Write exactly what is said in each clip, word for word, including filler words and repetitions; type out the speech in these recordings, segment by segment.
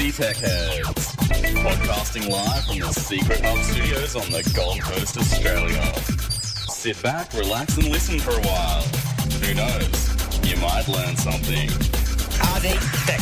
Aussie Tech Heads. Podcasting live from the Secret Hub Studios on the Gold Coast, Australia. Sit back, relax and listen for a while. Who knows? You might learn something. Aussie Tech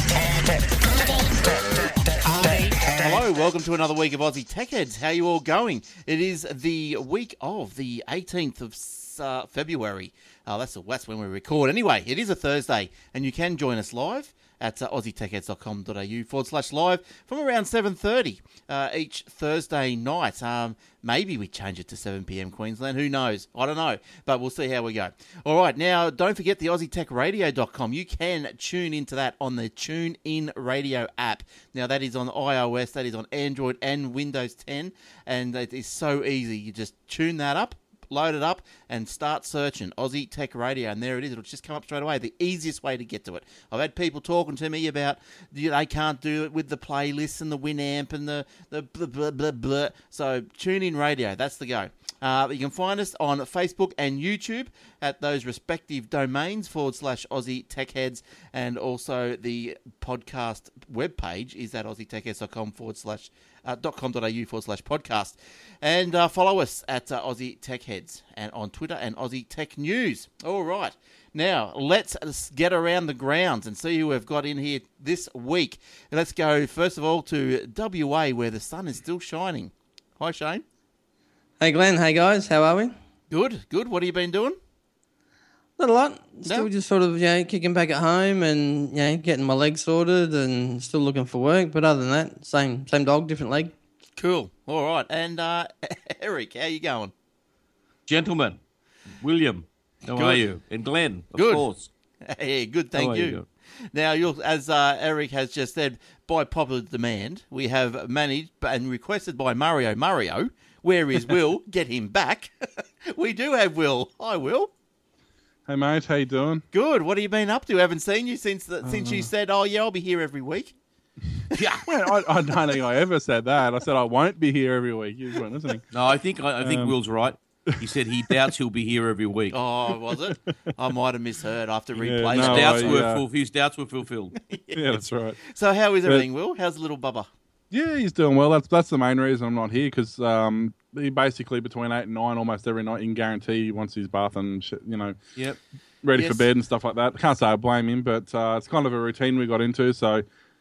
Hello, welcome to another week of Aussie Tech Heads. How are you all going? It is the week of the eighteenth of uh, February. Uh, that's, that's when we record. Anyway, it is a Thursday, and you can join us live at uh, aussie tech heads dot com dot a u forward slash live from around seven thirty uh, each Thursday night. Um, maybe we change it to seven p.m. Queensland. Who knows? I don't know, but we'll see how we go. All right, now don't forget the aussie tech radio dot com. You can tune into that on the TuneIn Radio app. Now, that is on iOS, that is on Android and Windows ten, and it is so easy. You just tune that up, load it up, and start searching Aussie Tech Radio, and there it is. It'll just come up straight away. The easiest way to get to it. I've had people talking to me about you know, they can't do it with the playlists and the Winamp and the, the blah, blah, blah, blah. So tune in radio. That's the go. Uh, you can find us on Facebook and YouTube at those respective domains forward slash Aussie Tech Heads, and also the podcast webpage is at aussie tech heads dot com forward slash Uh, .com.au forward slash podcast. And uh, follow us at uh, Aussie Tech Heads and on Twitter and Aussie Tech News. All right. Now, let's get around the grounds and see who we've got in here this week. Let's go, first of all, to W A, where the sun is still shining. Hi, Shane. Hey, Glenn. Hey, guys. How are we? Good, good. What have you been doing? Not a lot. Still No? just sort of, you know, kicking back at home and, you know, getting my legs sorted and still looking for work. But other than that, same same dog, different leg. Cool. All right. And uh, Eric, how you going? Gentlemen, William, how Good. are you? And Glenn, of Good. course. Hey, good, How thank are you. you? Now, you'll, as uh, Eric has just said, by popular demand, we have managed and requested by Mario Mario, where is Will? Get him back. We do have Will. Hi, Will. Hey mate, how you doing? Good. What have you been up to? Haven't seen you since the, since you said, "Oh yeah, I'll be here every week." Yeah. Well, I, I don't think I ever said that. I said I won't be here every week. You weren't listening. No, I think I, I think Um, Will's right. He said he doubts he'll be here every week. Oh, was it? I might have misheard. I have to Yeah, replay no, that. I- doubts were yeah. full, his doubts were fulfilled. Yeah, that's right. So, how is everything, Will? How's the little bubba? Yeah, he's doing well. That's that's the main reason I'm not here because um, he basically between eight and nine almost every night. You can guarantee he wants his bath and shit, you know, Yep. ready Yes. for bed and stuff like that. Can't say I blame him, but uh, it's kind of a routine we got into. So,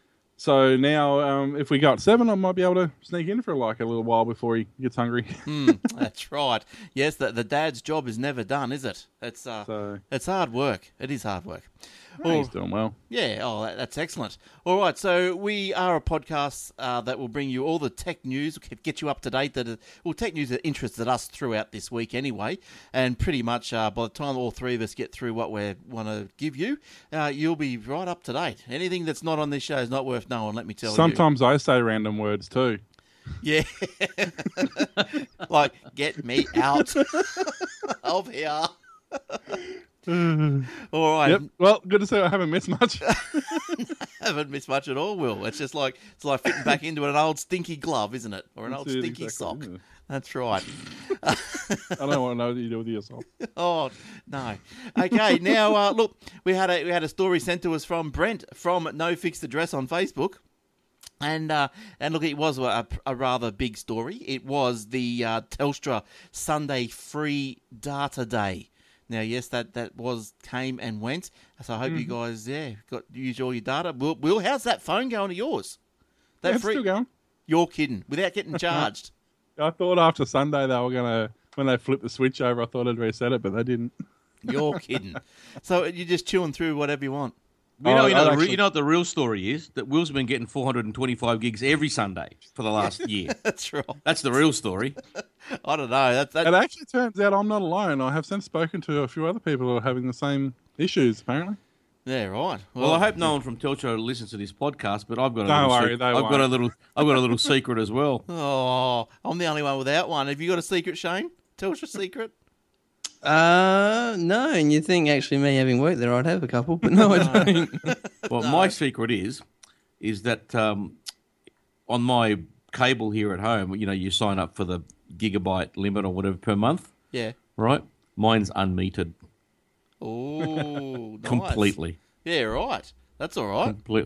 so now um, if we go at seven, I might be able to sneak in for like a little while before he gets hungry. Hmm, that's right. Yes, the, the dad's job is never done, is it? It's uh, So it's hard work. It is hard work. yeah, he's doing well. Yeah, oh, that, that's excellent. All right, so we are a podcast uh, that will bring you all the tech news, get you up to date. That are, well, tech news that interested us throughout this week anyway, and pretty much uh, by the time all three of us get through what we want to give you, uh, you'll be right up to date. Anything that's not on this show is not worth knowing, let me tell Sometimes I say random words too. you. Yeah. Like, get me out of here. All right. Yep. Well, good to see I haven't missed much. Haven't missed much at all, Will. It's just like it's like fitting back into an old stinky glove, isn't it? Or an old That's it, stinky exactly, sock. yeah. That's right. I don't want to know what you do with yourself. Oh no. Okay, now uh, look, we had a we had a story sent to us from Brent from No Fixed Address on Facebook. And uh, and look, it was a, a rather big story. It was the uh, Telstra Sunday Free Data Day. Now, yes, that, that was came and went. So I hope Mm-hmm. you guys, yeah, got use all your data. Will, Will, how's that phone going of yours? That Yeah, it's still going. You're kidding. Without getting charged. I thought after Sunday they were going to, when they flipped the switch over, I thought I'd reset it, but they didn't. You're kidding. So you're just chewing through whatever you want. You know, Oh, you, know I'd the, re- actually- you know what the real story is? That Will's been getting four hundred twenty-five gigs every Sunday for the last year. That's right. That's the real story. I don't know. That's that. It actually turns out I'm not alone. I have since spoken to a few other people who are having the same issues, apparently. Yeah, right. Well, I hope no one from Teltra listens to this podcast, but I've got a Don't little worry, sec- they I've got won't. a little I've got a little secret as well. Oh, I'm the only one without one. Have you got a secret, Shane? Tell us your secret. Uh, no, and you think actually me having worked there, I'd have a couple, but no, I don't. Well, my secret is is that um, on my cable here at home, you know, you sign up for the gigabyte limit or whatever per month, Yeah. right? Mine's unmetered Oh, nice. completely, Yeah, right. That's all right. completely.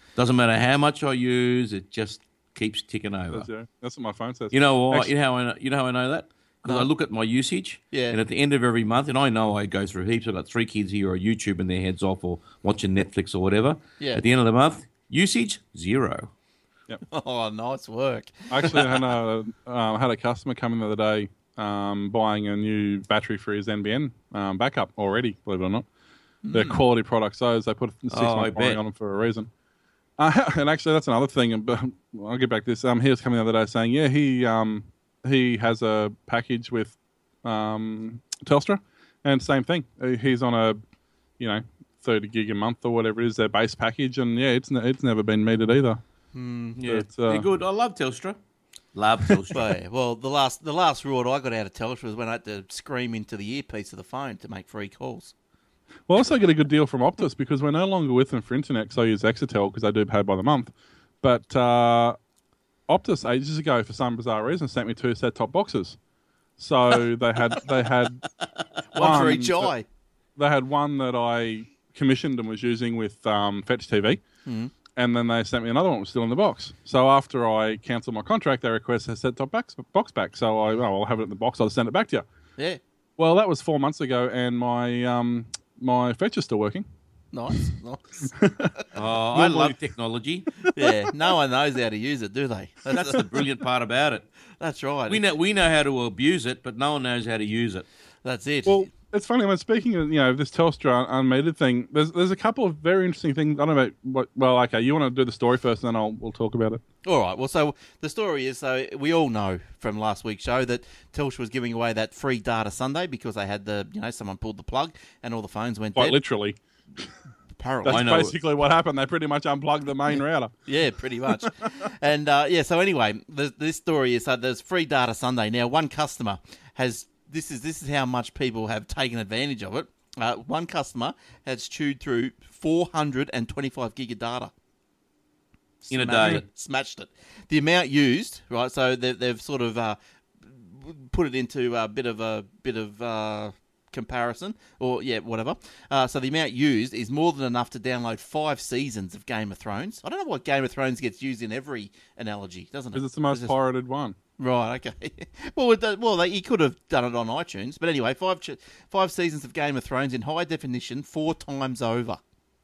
Doesn't matter how much I use, it just keeps ticking over. That's, yeah, that's what my phone says. You know why? Actually- you know how I know, you know how I know that? Because No. I look at my usage, Yeah. and at the end of every month, and I know I go through heaps. I've got three kids here on YouTube and their heads off or watching Netflix or whatever. Yeah. At the end of the month, usage, zero. Oh, nice work. I actually had a um, had a customer come in the other day um, buying a new battery for his N B N um, backup already, believe it or not. They're quality products, those. They put a six Oh, I month warranty bet. on them for a reason. Uh, and actually, that's another thing. and, but I'll get back to this. Um, he was coming the other day saying, yeah, he um, he has a package with um, Telstra, and same thing. Uh, He's on a, you know, thirty gig a month or whatever it is, their base package, and yeah, it's ne- it's never been metered either. Yeah, But, uh, they're good. I love Telstra. Love Telstra. But, yeah, well, the last the last reward I got out of Telstra was when I had to scream into the earpiece of the phone to make free calls. We'll also get a good deal from Optus because we're no longer with them for internet because I use Exetel because they do pay by the month. But uh, Optus ages ago, for some bizarre reason, sent me two set-top boxes. So they had they had One for Um, each eye. they had one that I commissioned and was using with um, Fetch T V, and then they sent me another one that was still in the box. So after I cancelled my contract, they requested a set-top box, box back. So I, oh, I'll have it in the box. I'll send it back to you. Yeah, Well, that was four months ago, and my um, my Fetch is still working. nice, nice. Oh, I love technology. Yeah, no one knows how to use it, do they? That's, That's the brilliant part about it. that's right. We know we know how to abuse it, but no one knows how to use it. That's it. Well, it's funny. When speaking of you know this Telstra unmetered thing, there's there's a couple of very interesting things. I don't know what. Well, okay, you want to do the story first, and then I'll we'll talk about it. All right. Well, so the story is, so we all know from last week's show that Telstra was giving away that free data Sunday because they had the, you know, someone pulled the plug and all the phones went Quite dead. literally, Apparently. that's I know. basically what happened. They pretty much unplugged the main router. Yeah, pretty much. and uh, yeah, so anyway, the, this story is that there's free data Sunday. Now, one customer has this is this is how much people have taken advantage of it. Uh, one customer has chewed through four hundred twenty-five gig of data In a Smashed day. it, smashed it. The amount used, right? So they, they've sort of uh, put it into a bit of a bit of uh, comparison, or yeah, whatever. Uh, so the amount used is more than enough to download five seasons of Game of Thrones. I don't know what Game of Thrones gets used in every analogy, doesn't it? Because it's the most It's just- pirated one. Right, okay. well, it, does- well, they, he could have done it on iTunes, but anyway, five ch- five seasons of Game of Thrones in high definition, four times over.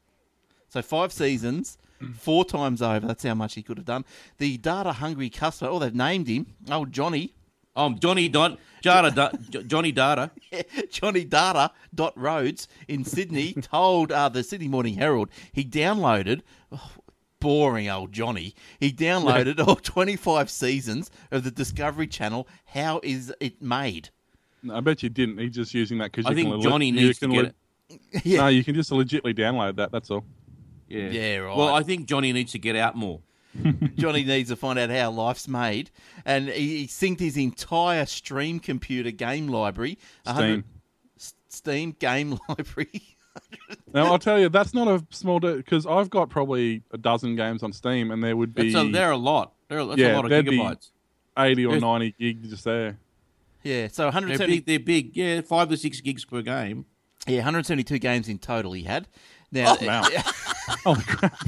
So five seasons, four times over. That's how much he could have done. The data hungry customer. Oh, they've named him. Oh, Johnny. Oh, Johnny Don, Jada, da, J- Johnny Data. Johnny Data dot Rhodes in Sydney told uh, the Sydney Morning Herald he downloaded. Oh, boring old Johnny. He downloaded all twenty-five seasons of the Discovery Channel. How is it made? No, I bet you didn't. He's just using that because I you think can. Johnny you needs can to get it. Yeah. No, you can just legitly download that. That's all. Yeah. Yeah, right. Well, I think Johnny needs to get out more. Johnny needs to find out how life's made, and he, he synced his entire Stream computer game library. one hundred Steam. S- Steam game library. Now I'll tell you, that's not a small because I've got probably a dozen games on Steam, and there would be That's a, they're a lot. They're a, that's Yeah, a lot of there'd be- gigabytes. eighty or There's- ninety gigs just there. Yeah, so one hundred They're seventy. big. They're big. Yeah, five to six gigs per game. Yeah, one hundred seventy-two games in total he had. Now, Oh, wow. Holy crap!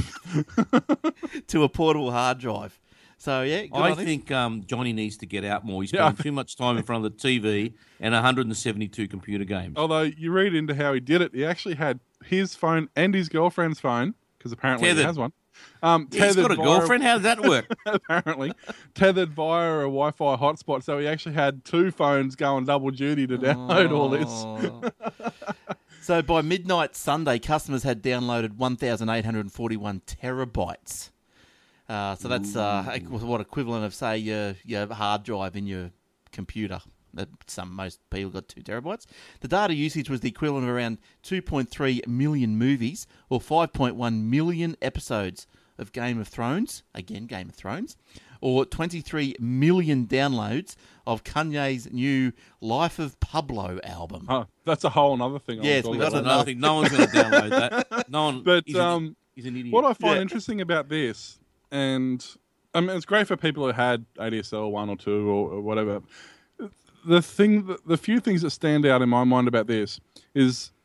to a portable hard drive. So yeah, good I on him. think um, Johnny needs to get out more. He's Yeah, I spending too much time in front of the T V and one hundred seventy-two computer games. Although you read into how he did it, he actually had his phone and his girlfriend's phone because apparently Tethered. he has one. Um, Yeah, he's got a via- girlfriend. How does that work? apparently tethered via a Wi-Fi hotspot, so he actually had two phones going double duty to download all this. Oh. So by midnight Sunday, customers had downloaded one thousand eight hundred forty-one terabytes. Uh, so that's uh, what equivalent of, say, your, your hard drive in your computer. That some most people got two terabytes. The data usage was the equivalent of around two point three million movies or five point one million episodes of Game of Thrones. Again, Game of Thrones. Or twenty-three million downloads of Kanye's new Life of Pablo album. Oh, that's a whole other thing. I Yes, was we talking got That's about. another thing. No one's going to download that. No one. But, he's, an, um, he's an idiot. What I find Yeah. interesting about this, and I mean, it's great for people who had A D S L one or two or, or whatever. The thing, the few things that stand out in my mind about this is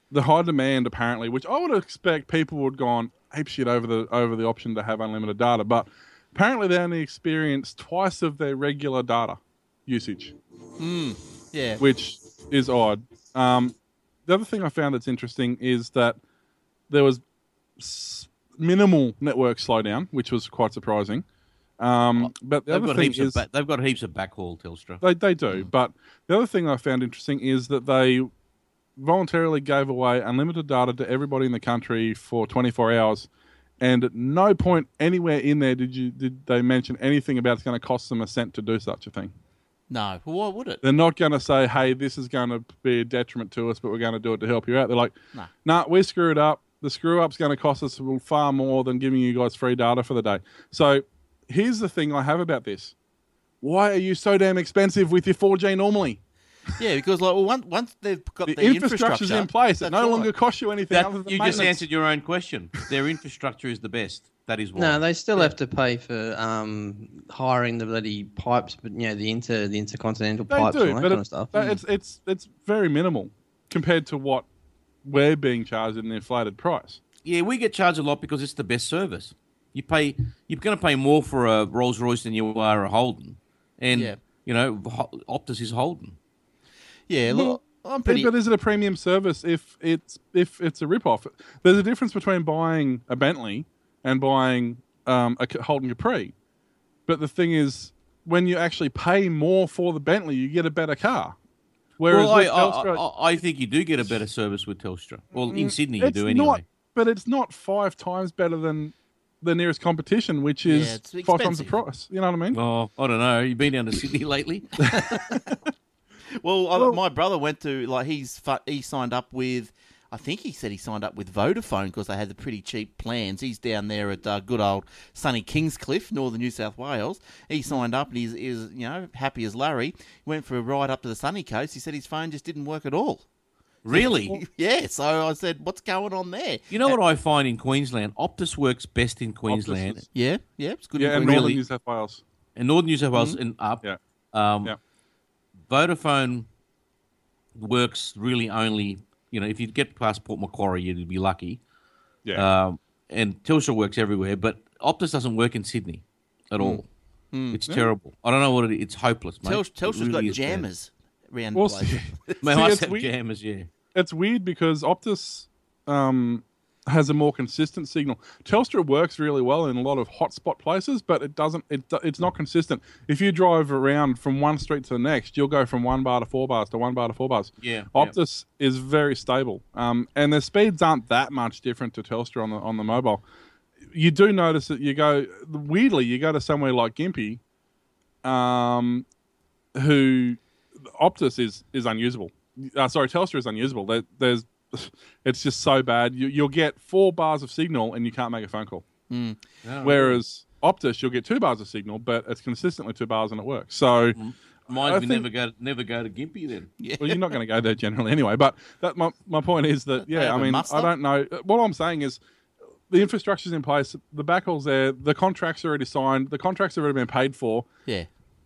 the high demand apparently, which I would expect people would go on ape shit over the over the option to have unlimited data, but apparently they only experience twice of their regular data usage, Yeah. which is odd. Um, the other thing I found that's interesting is that there was s- minimal network slowdown, which was quite surprising. Um, but the They've other got, thing heaps is of ba- they've got heaps of backhaul, Telstra. they they do. But the other thing I found interesting is that they voluntarily gave away unlimited data to everybody in the country for twenty-four hours, and at no point anywhere in there did you did they mention anything about it's going to cost them a cent to do such a thing. No. Well, why would it? They're not going to say, "Hey, this is going to be a detriment to us, but we're going to do it to help you out." They're like, No. "Nah, we screwed up. The screw up's going to cost us far more than giving you guys free data for the day." So here's the thing I have about this: why are you so damn expensive with your four G normally? Yeah, because like well, once once they've got The, the, infrastructure's infrastructure in place. It that's no right. longer costs you anything. That, other than you just maintenance. answered your own question. Their infrastructure is the best. That is why. No, they still have to pay for um, hiring the bloody pipes, but you know the inter the intercontinental They pipes do, and all that but kind it- of stuff. but it's it's it's very minimal compared to what we're being charged at an inflated price. Yeah, we get charged a lot because it's the best service. You pay, you're going to pay more for a Rolls Royce than you are a Holden, and Yeah. you know Ho- Optus is Holden. Yeah, look, I'm But- pretty. But is it a premium service if it's if it's a rip-off? There's a difference between buying a Bentley and buying um, a Holden Capri. But the thing is, when you actually pay more for the Bentley, you get a better car. Whereas Well, I, with I, Telstra, I, I think you do get a better service with Telstra. Well, in Sydney you it's do anyway. not, but it's not five times better than the nearest competition, which is Yeah, it's five times the expensive. price. You know what I mean? Oh, I don't know. You've been down to Sydney lately? Well, I, Well- my brother went to like he's fu- he signed up with, I think he said he signed up with Vodafone because they had the pretty cheap plans. He's down there at uh, good old sunny Kingscliff, northern New South Wales. He signed up and he's is you know happy as Larry. Went for a ride up to the sunny coast. He said his phone just didn't work at all. Really? Yeah, so I said, what's going on there? You know what I find in Queensland? Optus works best in Queensland. is- Yeah, yeah, it's good. Yeah, and in Northern Really? New South Wales. And Northern New South Wales and up. Yeah. Um, Yeah. Vodafone works really only, you know, if you get past Port Macquarie, you'd be lucky. Yeah. Um, and Telstra works everywhere, but Optus doesn't work in Sydney at all. It's terrible. I don't know what it is. It's hopeless, mate. Tel- It Telstra's really got is bad. jammers around Well, the place. see- They See, must it's have weird. jammers, yeah. It's weird because Optus um, has a more consistent signal. Telstra works really well in a lot of hotspot places, but it doesn't. It, it's not consistent. If you drive around from one street to the next, you'll go from one bar to four bars to one bar to four bars. Yeah, Optus is very stable, um, and the speeds aren't that much different to Telstra on the on the mobile. You do notice that you go weirdly. You go to somewhere like Gympie, um, who Optus is is unusable. Uh, sorry, Telstra is unusable. There, there's, it's just so bad. You, you'll get four bars of signal and you can't make a phone call. Oh, Whereas Optus, you'll get two bars of signal, but it's consistently two bars and it works. So, Mine I would think- never go never go to Gympie then. well, you're not going to go there generally anyway. But that, my my point is that They yeah, have I a mean, muster? I don't know. What I'm saying is, the infrastructure's in place, the backhaul's there, the contract's already signed, the contract's already been paid for. Yeah.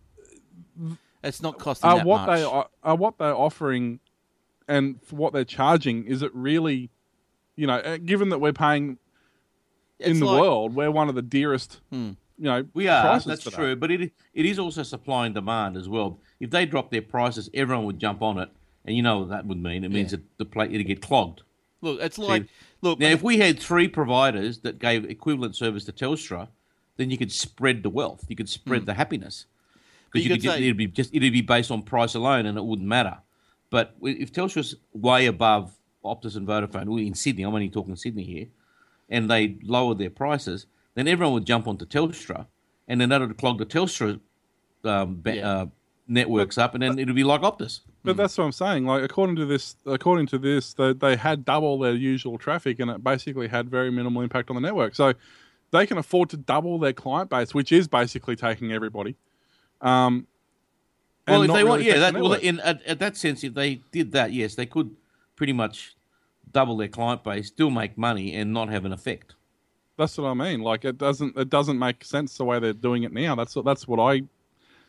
It's not costing Are that what much. they are, are what they're offering, and for what they're charging, is it really, you know, uh, given that we're paying in It's the like- world, we're one of the dearest, you know, We are, prices that's for that. true, but it it is also supply and demand as well. If they drop their prices, everyone would jump on it, and you know what that would mean. It means Yeah. that the plate it'd get clogged. Look, it's like look. Now, if we had three providers that gave equivalent service to Telstra, then you could spread the wealth, you could spread the happiness, because You you, could could get, say- it'd be just it'd be based on price alone, and it wouldn't matter. But if Telstra's way above Optus and Vodafone, well, in Sydney, I'm only talking Sydney here, and they lowered their prices, then everyone would jump onto Telstra, and then that would clog the Telstra um, ba- Yeah. uh, networks up, and then it'd be like Optus. But that's what I'm saying. Like according to this, according to this, they, they had double their usual traffic, and it basically had very minimal impact on the network. So they can afford to double their client base, which is basically taking everybody. Um, Well, and if not they want, really yeah, affect that, the well, network. in at, at that sense, if they did that, yes, they could pretty much double their client base, still make money, and not have an effect. That's what I mean. Like it doesn't it doesn't make sense the way they're doing it now. That's what that's what I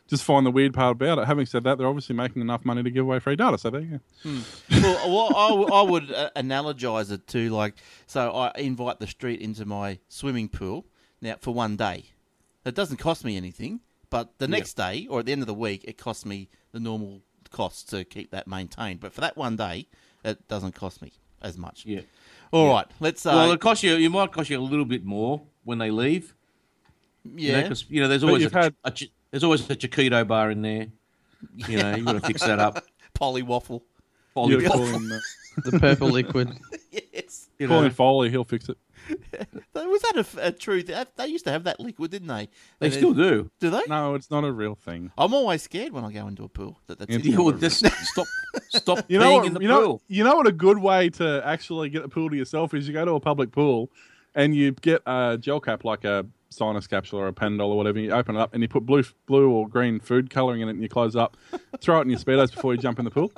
just find the weird part about it. Having said that, they're obviously making enough money to give away free data. So there you go. Well, well I, w- I would uh, analogize it to like, so I invite the street into my swimming pool now for one day. It doesn't cost me anything, but the next yep. day or at the end of the week, it costs me the normal costs to keep that maintained. But for that one day, it doesn't cost me as much. Yeah. All yeah. right, let's. Uh, well, it costs you. It might cost you a little bit more when they leave. Yeah, because you, know, you know there's always a, had... a, a, there's always a Chiquito bar in there. You know, you got to fix that up. Polly waffle. Polly waffle. The purple liquid. Yes. You Call know. him Foley. He'll fix it. Was that a, a true thing? They used to have that liquid, didn't they? They and still do. Do they? No, it's not a real thing. I'm always scared when I go into a pool. That that's you know, just stop, stop you know being what, in the you pool. Know, you know what a good way to actually get a pool to yourself is you go to a public pool and you get a gel cap like a sinus capsule or a Panadol or whatever. You open it up and you put blue, blue or green food colouring in it and you close it up. Throw it in your Speedos before you jump in the pool.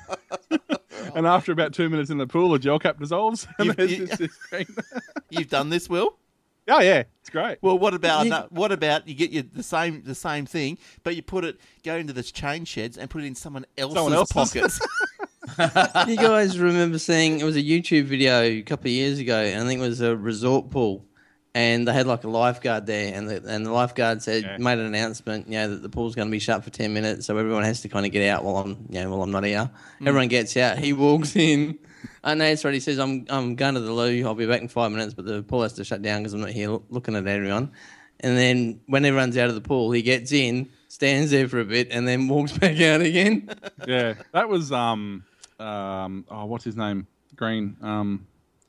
And after about two minutes in the pool, the gel cap dissolves. And You've, there's you, this, this green. You've done this, Will? Oh yeah, it's great. Well, what about you, what about you get your, the same the same thing, but you put it go into the chain sheds and put it in someone else's, someone else's. pockets. You guys remember seeing it was a YouTube video a couple of years ago, and I think it was a resort pool, and they had like a lifeguard there, and the and the lifeguard said yeah. made an announcement, you know, that the pool's going to be shut for ten minutes, so everyone has to kind of get out while I'm, you know, while I'm not here. Mm. Everyone gets out. He walks in. I know it's right. He says, I'm I'm going to the loo. I'll be back in five minutes, but the pool has to shut down because I'm not here looking at everyone. And then when everyone's out of the pool, he gets in, stands there for a bit, and then walks back out again. Yeah, that was, um, um, oh, what's his name? Green. Um,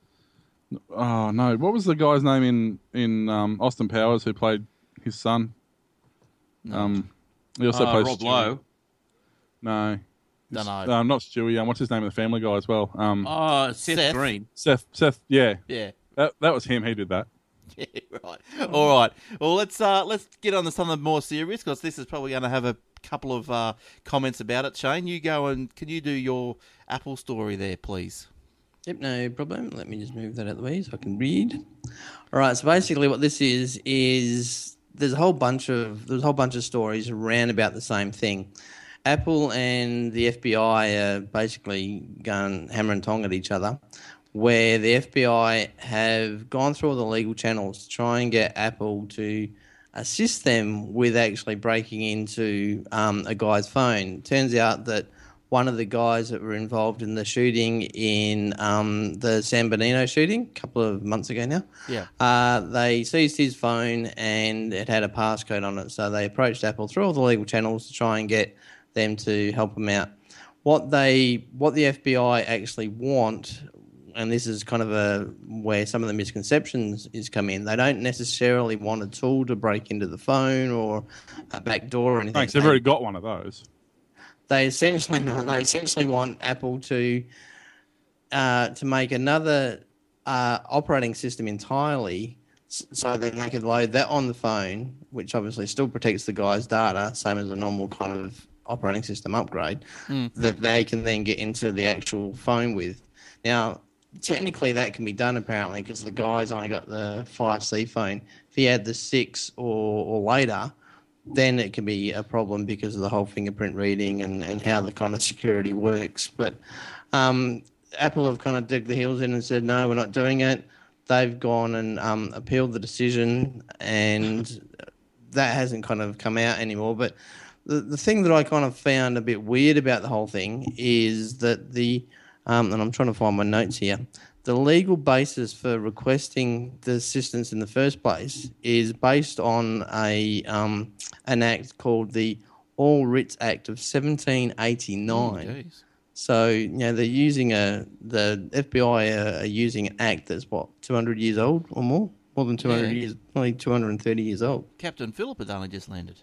oh, no. What was the guy's name in, in um, Austin Powers who played his son? No. Um, he also uh, plays Rob Stewie. Lowe. No. Don't know. Um, not Stewie. Um, what's his name in the Family Guy as well? Um, oh, Seth, Seth Green. Seth. Seth. Yeah. Yeah. That that was him. He did that. Yeah. Right. All right. Well, let's uh, let's get on to something more serious because this is probably going to have a couple of uh, comments about it. Shane, you go and can you do your Apple story there, please? Yep, no problem. Let me just move that out of the way so I can read. All right. So basically, what this is is there's a whole bunch of there's a whole bunch of stories around about the same thing. Apple and the F B I are basically going hammer and tong at each other, where the F B I have gone through all the legal channels to try and get Apple to assist them with actually breaking into um, a guy's phone. Turns out that one of the guys that were involved in the shooting in um, the San Bernardino shooting a couple of months ago now, yeah, uh, they seized his phone and it had a passcode on it. So they approached Apple through all the legal channels to try and get them to help them out. What they, what the F B I actually want, and this is kind of a where some of the misconceptions is come in. They don't necessarily want a tool to break into the phone or a back door or anything. Thanks. They've already got one of those. They essentially, they essentially want Apple to uh, to make another uh, operating system entirely, so that they could load that on the phone, which obviously still protects the guy's data, same as a normal kind of operating system upgrade, mm. that they can then get into the actual phone with. Now, technically that can be done apparently because the guy's only got the five C phone. If he had the six or, or later, then it can be a problem because of the whole fingerprint reading and, and how the kind of security works. But um, Apple have kind of dug their heels in and said, no, we're not doing it. They've gone and um, appealed the decision, and that hasn't kind of come out anymore. But the, the thing that I kind of found a bit weird about the whole thing is that the, um, and I'm trying to find my notes here, the legal basis for requesting the assistance in the first place is based on a um, an act called the All Writs Act of seventeen eighty-nine. Oh, so, you know, they're using a, the F B I are, are using an act that's, what, two hundred years old or more? More than two hundred yeah. years, probably two hundred thirty years old. Captain Phillip had only just landed.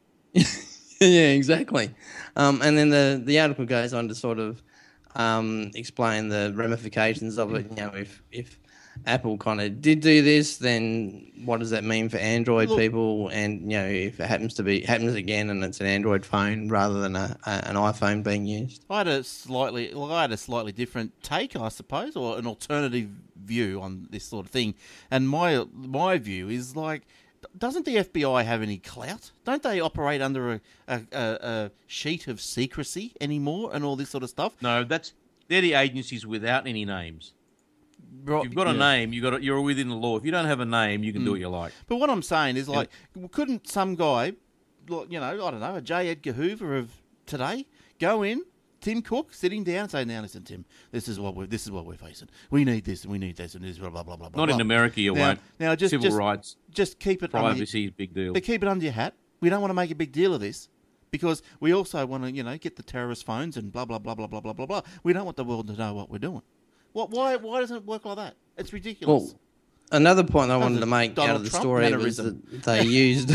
Yeah, exactly. Um, and then the, the article goes on to sort of um, explain the ramifications of it. You know, if, if Apple kind of did do this, then what does that mean for Android Look, people? And, you know, if it happens to be happens again and it's an Android phone rather than a, a, an iPhone being used. I had a slightly, well, I had a slightly different take, I suppose, or an alternative view on this sort of thing. And my my view is like, doesn't the F B I have any clout? Don't they operate under a, a, a, a sheet of secrecy anymore and all this sort of stuff? No, that's they're the agencies without any names. Right, If you've got a yeah. name, you got you're within the law. If you don't have a name, you can do what you like. But what I'm saying is, like, couldn't some guy, like, you know, I don't know, a J. Edgar Hoover of today, go in, Tim Cook, sitting down, and say, "Now listen, Tim, this is what we're this is what we're facing. We need this, and we need this, and this, blah blah blah blah." Not blah. in America, you now, won't. Now, just Civil just, rights, just keep it under your, privacy is a big deal. but keep it under your hat. We don't want to make a big deal of this because we also want to, you know, get the terrorist phones and blah blah blah blah blah blah blah blah. We don't want the world to know what we're doing. What? Why? Why doesn't it work like that? It's ridiculous. Well, another point I wanted a to make Donald out of the Trump story mannerism. was that they used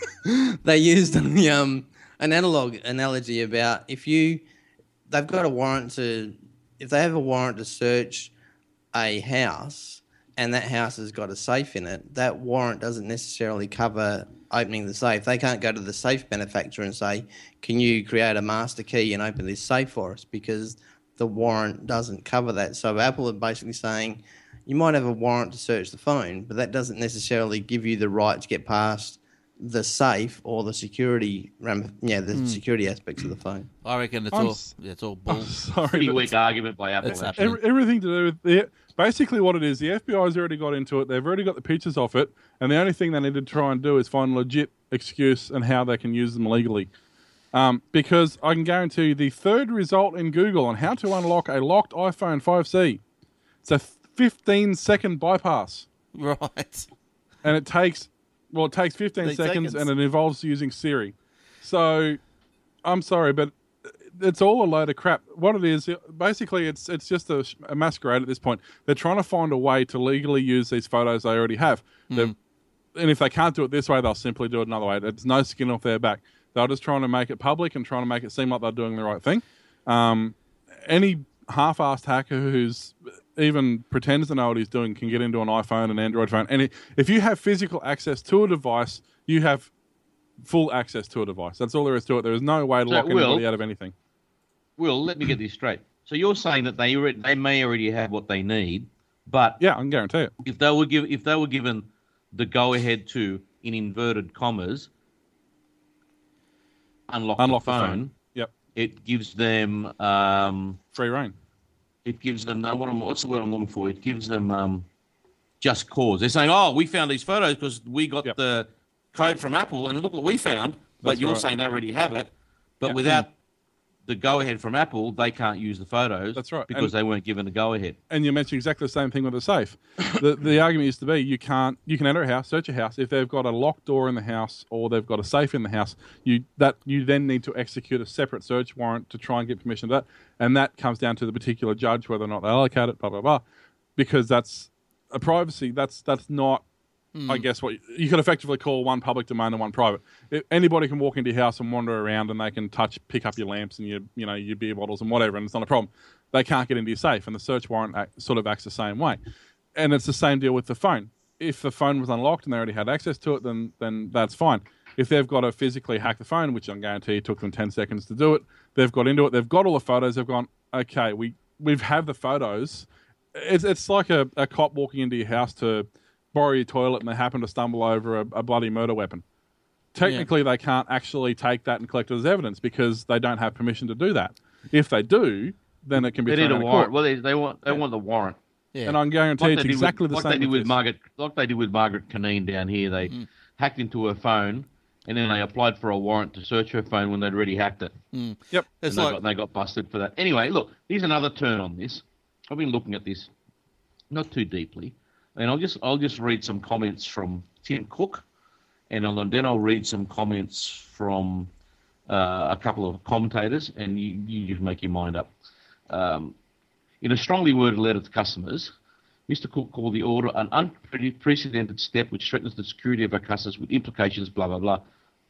they used the, um, an analog analogy about if you they've got a warrant to if they have a warrant to search a house and that house has got a safe in it, that warrant doesn't necessarily cover opening the safe. They can't go to the safe manufacturer and say, "Can you create a master key and open this safe for us?" Because the warrant doesn't cover that. So Apple are basically saying you might have a warrant to search the phone, but that doesn't necessarily give you the right to get past the safe or the security, ram- yeah, the Hmm. security aspects of the phone. I reckon it's I'm all s- it's all bull. Sorry, Pretty but weak argument by Apple. It's actually. every, everything to do with the basically what it is. The F B I's already got into it. They've already got the pictures off it, and the only thing they need to try and do is find a legit excuse and how they can use them legally. Um, because I can guarantee you the third result in Google on how to unlock a locked iPhone five C. It's a fifteen second bypass, Right. and it takes well, it takes fifteen Fifteen seconds, seconds. and it involves using Siri. So, I'm sorry, but it's all a load of crap. What it is, basically, it's it's just a, a masquerade at this point. They're trying to find a way to legally use these photos they already have. They've- And if they can't do it this way, they'll simply do it another way. There's no skin off their back. They're just trying to make it public and trying to make it seem like they're doing the right thing. Um, any half-assed hacker who's even pretends to know what he's doing can get into an iPhone, an Android phone. And it, if you have physical access to a device, you have full access to a device. That's all there is to it. There is no way to So, lock Will- anybody out of anything. Will, let me get this straight. So you're saying that they already, they may already have what they need, but Yeah, I can guarantee it. if they were give, if they were given the go ahead to, in inverted commas, unlock, Unlock the the phone, phone. Yep. it gives them um, Free reign. it gives them no, what am, what's the word I'm looking for? It gives them um, just cause. They're saying, "Oh, we found these photos because we got Yep. the code from Apple, and look what we found." But That's you're right. saying they already have it, but Yeah. without the go ahead from Apple, they can't use the photos. That's right. because And- they weren't given the go ahead. And you mentioned exactly the same thing with the safe. The the argument used to be you can't you can enter a house, search a house if they've got a locked door in the house or they've got a safe in the house. You that you then need to execute a separate search warrant to try and get permission to that, and that comes down to the particular judge whether or not they allocate it. Blah blah blah, because that's a privacy. That's that's not. I guess what you, you could effectively call one public domain and one private. If anybody can walk into your house and wander around, and they can touch, pick up your lamps and your, you know, your beer bottles and whatever, and it's not a problem. They can't get into your safe, and the search warrant act, sort of acts the same way. And it's the same deal with the phone. If the phone was unlocked and they already had access to it, then then that's fine. If they've got to physically hack the phone, which I guarantee it took them ten seconds to do it, they've got into it. They've got all the photos. They've gone, okay, we we've have the photos. It's it's like a, a cop walking into your house to borrow your toilet and they happen to stumble over a, a bloody murder weapon. Technically, they can't actually take that and collect it as evidence because they don't have permission to do that. If they do, then it can be They thrown need a out of warrant. court. Well, they, they want they want the warrant. Yeah. And I can guarantee Like it's they did exactly with, the like same they did with this. Margaret, like they did with Margaret Caneen down here. They hacked into her phone, and then they applied for a warrant to search her phone when they'd already hacked it. Yep. It's and they, like got, they got busted for that. Anyway, look, here's another turn on this. I've been looking at this not too deeply, and I'll just I'll just read some comments from Tim Cook, and I'll, then I'll read some comments from uh, a couple of commentators, and you, you just make your mind up. Um, in a strongly worded letter to customers, Mister Cook called the order an unprecedented step which threatens the security of our customers with implications, blah, blah, blah.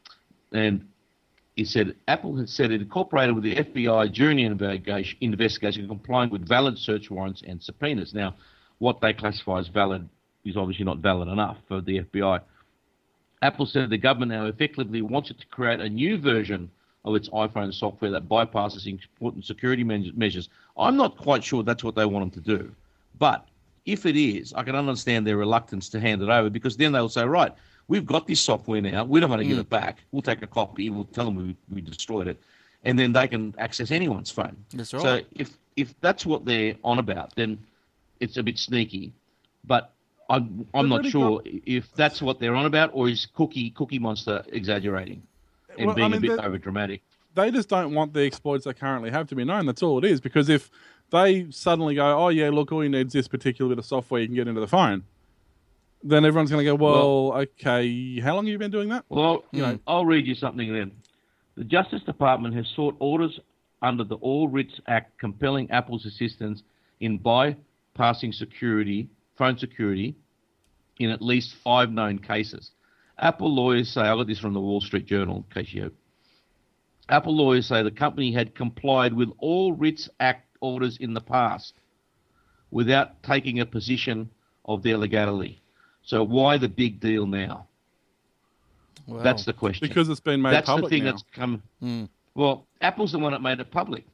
And he said, Apple had said it incorporated with the F B I during the investigation, investigation complying with valid search warrants and subpoenas. Now, what they classify as valid is obviously not valid enough for the F B I. Apple said the government now effectively wants it to create a new version of its iPhone software that bypasses important security measures. I'm not quite sure that's what they want them to do. But if it is, I can understand their reluctance to hand it over because then they'll say, right, we've got this software now. We don't want to Mm. give it back. We'll take a copy. We'll tell them we, we destroyed it, and then they can access anyone's phone. That's right. So if if that's what they're on about, then it's a bit sneaky. But I'm I'm They've not already sure got- if that's what they're on about, or is Cookie Cookie Monster exaggerating and Well, I being mean, a bit the- over dramatic? They just don't want the exploits they currently have to be known. That's all it is. Because if they suddenly go, oh, yeah, look, all you need is this particular bit of software you can get into the phone, then everyone's going to go, well, okay, how long have you been doing that? Well, You know. I'll read you something then. The Justice Department has sought orders under the All Writs Act compelling Apple's assistance in bypassing security, phone security, in at least five known cases. Apple lawyers say, I got this from the Wall Street Journal, in case you have. Apple lawyers say the company had complied with all Writs Act orders in the past without taking a position of their legality. So why the big deal now? Well, That's the question. Because it's been made That's public the thing now. that's come. Mm. Well, Apple's the one that made it public.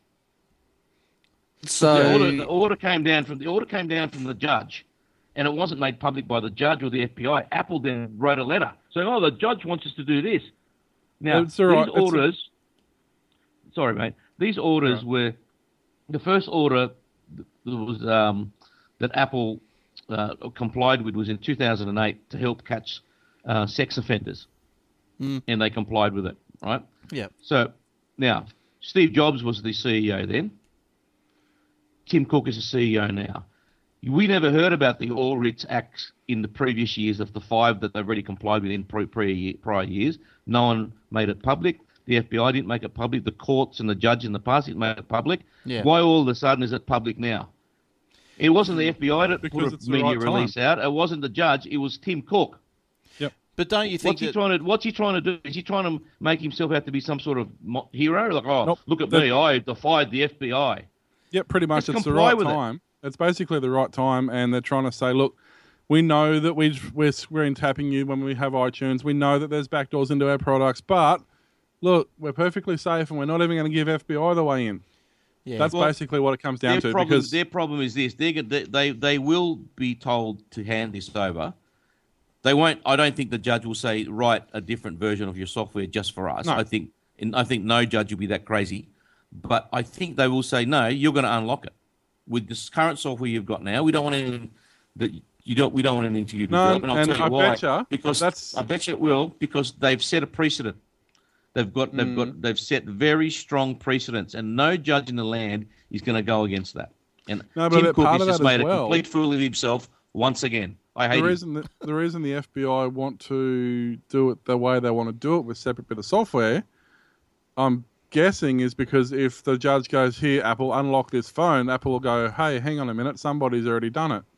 So The order, the order came down from the order came down from the judge, and it wasn't made public by the judge or the F B I. Apple then wrote a letter saying, "Oh, the judge wants us to do this." Now, It's all right. these It's- orders. Sorry, mate. These orders Right. were the first order that was um, that Apple uh, complied with was in two thousand eight to help catch uh, sex offenders, Mm. and they complied with it. Right. Yeah. So now, Steve Jobs was the C E O then. Tim Cook is the C E O now. We never heard about the All Writs Acts in the previous years of the five that they've already complied with in pre- pre- prior years. No one made it public. The F B I didn't make it public. The courts and the judge in the past didn't make it public. Yeah. Why all of a sudden is it public now? It wasn't the F B I that Because put a it's the media right time. release out. It wasn't the judge. It was Tim Cook. But don't you think What's he that... trying to? What's he trying to do? Is he trying to make himself out to be some sort of mo- hero? Like, oh, Nope. look at The- me, I defied the F B I. Yep, pretty much. Just It's the comply right with it. time. It's basically the right time, and they're trying to say, look, we know that we we're screen tapping you when we have iTunes. We know that there's backdoors into our products, but look, we're perfectly safe, and we're not even going to give F B I the way in. Yeah. That's Well, basically what it comes down Their to. problem, Because their problem is this: they they they they will be told to hand this over. They won't. I don't think the judge will say write a different version of your software just for us. No. I think, and I think no judge will be that crazy. But I think they will say no. You're going to unlock it with this current software you've got now. We don't want anything that you don't. We don't want anything to you to No, develop. And I'll and tell you I why. betcha because that's- I bet you it will because they've set a precedent. They've got. They've Mm. got. They've set very strong precedents, and no judge in the land is going to go against that. And No, but Tim a Cook part has of just that as made well- a complete fool of himself once again. I hate the him. reason that, the reason the F B I want to do it the way they want to do it with separate bit of software, I'm guessing is because if the judge goes, here, Apple, unlock this phone, Apple will go, hey, hang on a minute, somebody's already done it.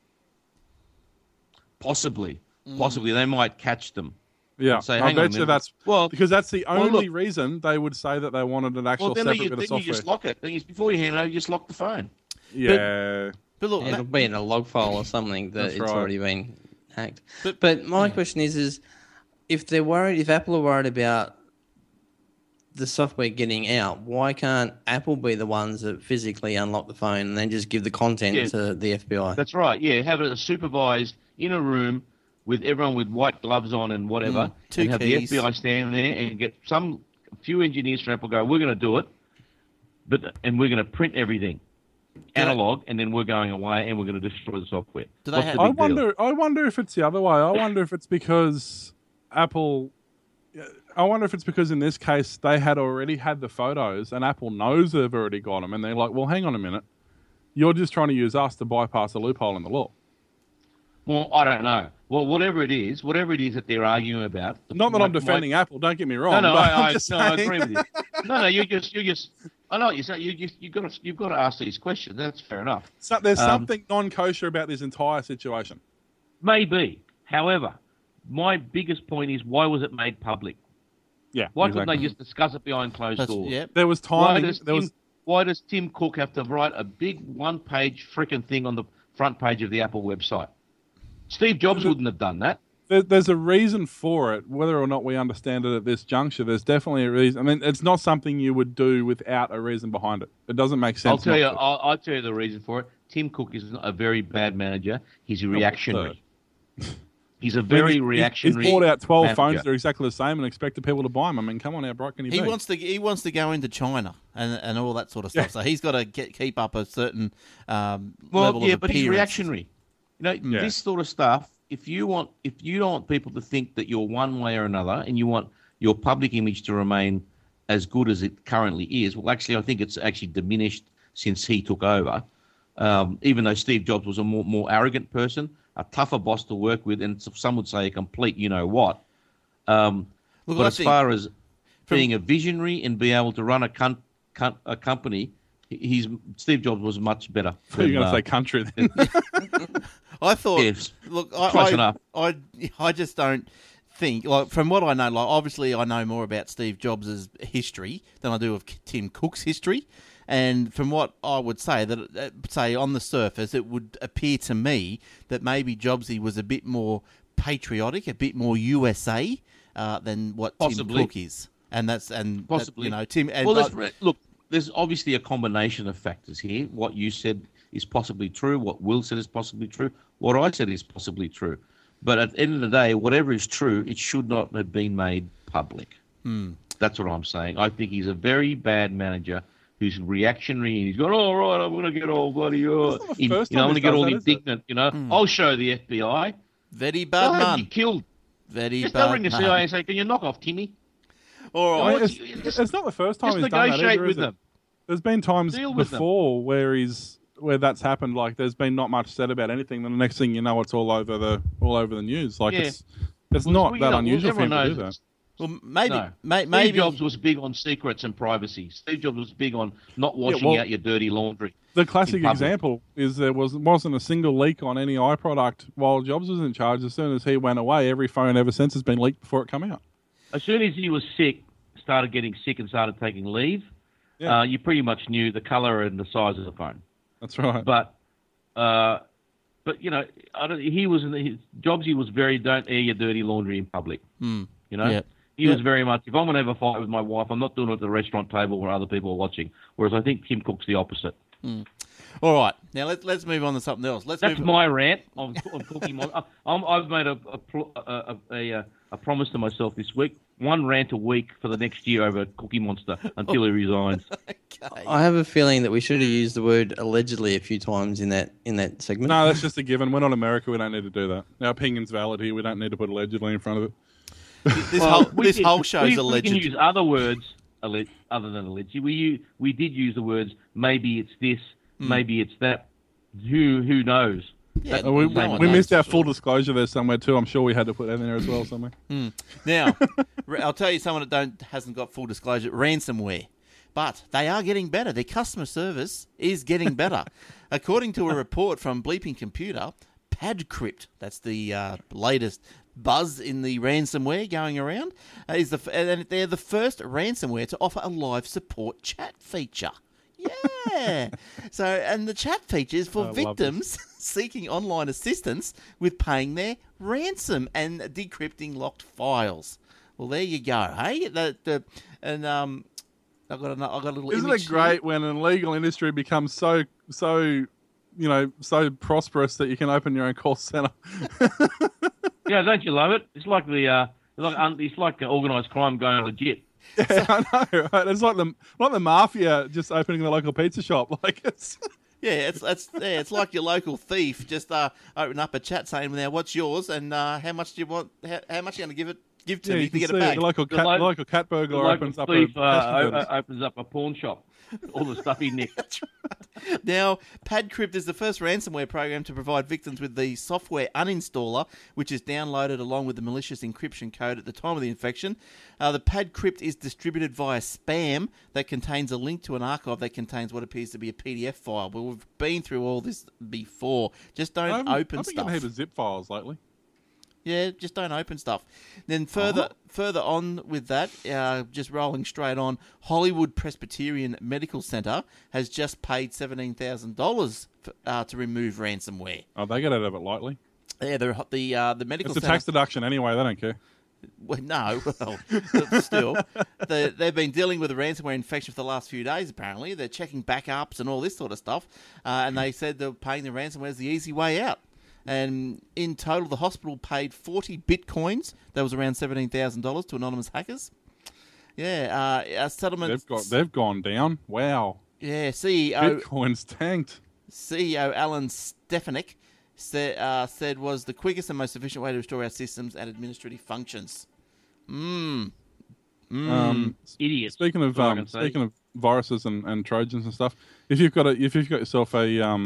Possibly, possibly they might catch them. Yeah, Say, I hang on a bet you minute. that's Well, because that's the well, only look- reason they would say that they wanted an actual well, then, separate you, bit then of you software. just lock it. Then you, before you hand it over, you just lock the phone. yeah, But look, it'll be in a log file or something that That's it's right. already been hacked. But- But, my question is, is if they're worried, if Apple are worried about the software getting out, why can't Apple be the ones that physically unlock the phone and then just give the content Yeah. to the F B I? That's right. Yeah, have it supervised in a room with everyone with white gloves on and whatever, Mm, two and have keys. the F B I stand there and get some few engineers from Apple go, we're going to do it, but and we're going to print everything analog, and then we're going away and we're going to destroy the software. Do they What's have- the I big deal? wonder. I wonder if it's the other way. I wonder if it's because Apple. I wonder if it's because in this case they had already had the photos, and Apple knows they've already got them, and they're like, "Well, hang on a minute, you're just trying to use us to bypass a loophole in the law." Well, I don't know. Well, whatever it is, whatever it is that they're arguing about. Not that my- I'm defending Apple. Don't get me wrong. No, no, but I, I'm I, just no, I saying- agree with you. No, no, you just, you just. I know what you're saying. You, you, you've got to, you've got to ask these questions. That's fair enough. So, there's Um, something non-kosher about this entire situation. Maybe. However, my biggest point is why was it made public? Yeah. Why exactly. couldn't they just discuss it behind closed that's, doors? yeah. There was Why timing. does, There Tim, was why does Tim Cook have to write a big one-page freaking thing on the front page of the Apple website? Steve Jobs wouldn't have done that. there, there's a reason for it. Whether or not we understand it at this juncture, there's definitely a reason. I mean, it's not something you would do without a reason behind it. It doesn't make sense. I'll tell not you. to. I'll, I'll tell you the reason for it. Tim Cook is a very bad manager. He's a reactionary. He's a very He's- reactionary. He's bought out twelve manager. phones that are exactly the same and expected people to buy them. I mean, come on, how bright can he, He be? wants to he wants to go into China and and all that sort of stuff. Yeah. So he's got to get, keep up a certain um, Well, level yeah, of but he's appearance. reactionary. You know, Yeah. this sort of stuff. If you want, if you don't want people to think that you're one way or another, and you want your public image to remain as good as it currently is, well, actually, I think it's actually diminished since he took over. Um, even though Steve Jobs was a more more arrogant person, a tougher boss to work with, and some would say a complete, you know what. Um, Look, but I as think far as from- being a visionary and be able to run a con- con- a company, he's Steve Jobs was much better. You're than, going to uh, say country then. I thought. Yes. Look, I, Close I, enough. I, I just don't think. Like from what I know, like obviously I know more about Steve Jobs' history than I do of Tim Cook's history. And from what I would say, that uh, say on the surface, it would appear to me that maybe Jobsy was a bit more patriotic, a bit more U S A uh, than what Possibly. Tim Cook is, and that's and that, Possibly. you know Tim. And well, I- there's, look, there's obviously a combination of factors here. What you said is possibly true. What Will said is possibly true. What I said is possibly true. But at the end of the day, whatever is true, it should not have been made public. Hmm. That's what I'm saying. I think he's a very bad manager who's reactionary, and he's going, "Oh, right, I'm going to get all bloody, uh, That's not the in- first you know, I'm time going to get he's all done that, is it? indignant. You know, I'll show the F B I. very They'll bad have you man. killed. Very Just bad go ring the man. C I A and say, "Can you knock off Timmy?" All I right. mean, Just- it's, just- it's not the first time Just he's done that negotiate either, with is it? them. There's been times Deal with them. before where he's where that's happened. Like there's been not much said about anything. Then the next thing you know, it's all over the all over the news. Like Yeah. it's it's Well, not well, you that know, unusual for him everyone to do knows that. Well, maybe, No. may, Steve maybe. Jobs was big on secrets and privacy. Steve Jobs was big on not washing well- out your dirty laundry. The classic public. example is there was wasn't a single leak on any iProduct while Jobs was in charge. As soon as he went away, every phone ever since has been leaked before it came out. As soon as he was sick, started getting sick and started taking leave, Yeah. uh, you pretty much knew the color and the size of the phone. That's right. But, uh, but you know, I don't, he was in the, his, Jobsy was very don't air your dirty laundry in public. You know, Yeah. he was very much. If I'm going to have a fight with my wife, I'm not doing it at the restaurant table where other people are watching. Whereas I think Tim Cook's the opposite. All right, now let's let's move on to something else. Let's That's move. my rant on, on Cookie Monster. I'm, I've made a a, pl- a, a, a a promise to myself this week: one rant a week for the next year over Cookie Monster until he resigns. Okay. I have a feeling that we should have used the word allegedly a few times in that in that segment. No, that's just a given. We're not America. We don't need to do that. Our opinion's valid here. We don't need to put allegedly in front of it. This Well, whole we this did- whole show's we, alleged. We can use other words alle- other than alleged. We u- we did use the words maybe it's this, maybe it's that. Who who knows? Yeah, That- Uh, we no same one we knows missed for our sure. full disclosure there somewhere too. I'm sure we had to put that in there as well somewhere. Now, I'll tell you someone that don't hasn't got full disclosure: ransomware. But they are getting better. Their customer service is getting better. According to a report from Bleeping Computer, PadCrypt, that's the uh, latest buzz in the ransomware going around, uh, is the f- and they're the first ransomware to offer a live support chat feature. Yeah. So, and the chat feature is for I love victims seeking online assistance with paying their ransom and decrypting locked files. Well, there you go. Hey, the, the and um, I got a, I got a little. Isn't image it great when an illegal industry becomes so so you know so prosperous that you can open your own call center? Yeah, don't you love it? It's like the uh, it's like un- it's like organised crime going legit. Yeah, I know. Right? It's like the like the mafia just opening the local pizza shop. Like it's Yeah, it's it's yeah, it's like your local thief just uh, open up a chat saying, "Now, what's yours and uh, how much do you want? How, how much are you going to give it? Give to yeah, me you to can get see it back?" the local The cat lo- local cat The burglar local opens up thief a uh, cash o- converters. o- opens up a pawn shop. All the stuff he nicked. Now, PadCrypt is the first ransomware program to provide victims with the software uninstaller, which is downloaded along with the malicious encryption code at the time of the infection. Uh, the PadCrypt is distributed via spam that contains a link to an archive that contains what appears to be a P D F file. But we've been through all this before. Just don't I've, open I've been stuff. getting a heap of zip files lately. Yeah, just don't open stuff. Then further further on with that, uh, just rolling straight on, Hollywood Presbyterian Medical Center has just paid seventeen thousand dollars uh, to remove ransomware. Oh, they get out of it lightly. Yeah, the the uh, the medical It's a center. tax deduction anyway. They don't care. Well, no, well, but still, they, they've been dealing with a ransomware infection for the last few days. Apparently, they're checking backups and all this sort of stuff, uh, and they said they're paying the ransomware is the easy way out. And in total, the hospital paid forty bitcoins. That was around seventeen thousand dollars to anonymous hackers. Yeah, uh, our settlement. They've got they've gone down. Wow. Yeah, C E O Bitcoin's tanked. C E O Alan Stefanik said uh, said was the quickest and most efficient way to restore our systems and administrative functions. Mm. Mm. Um, Idiots. Speaking of That's all I um, can say. speaking of viruses and, and Trojans and stuff, if you've got a if you've got yourself a um,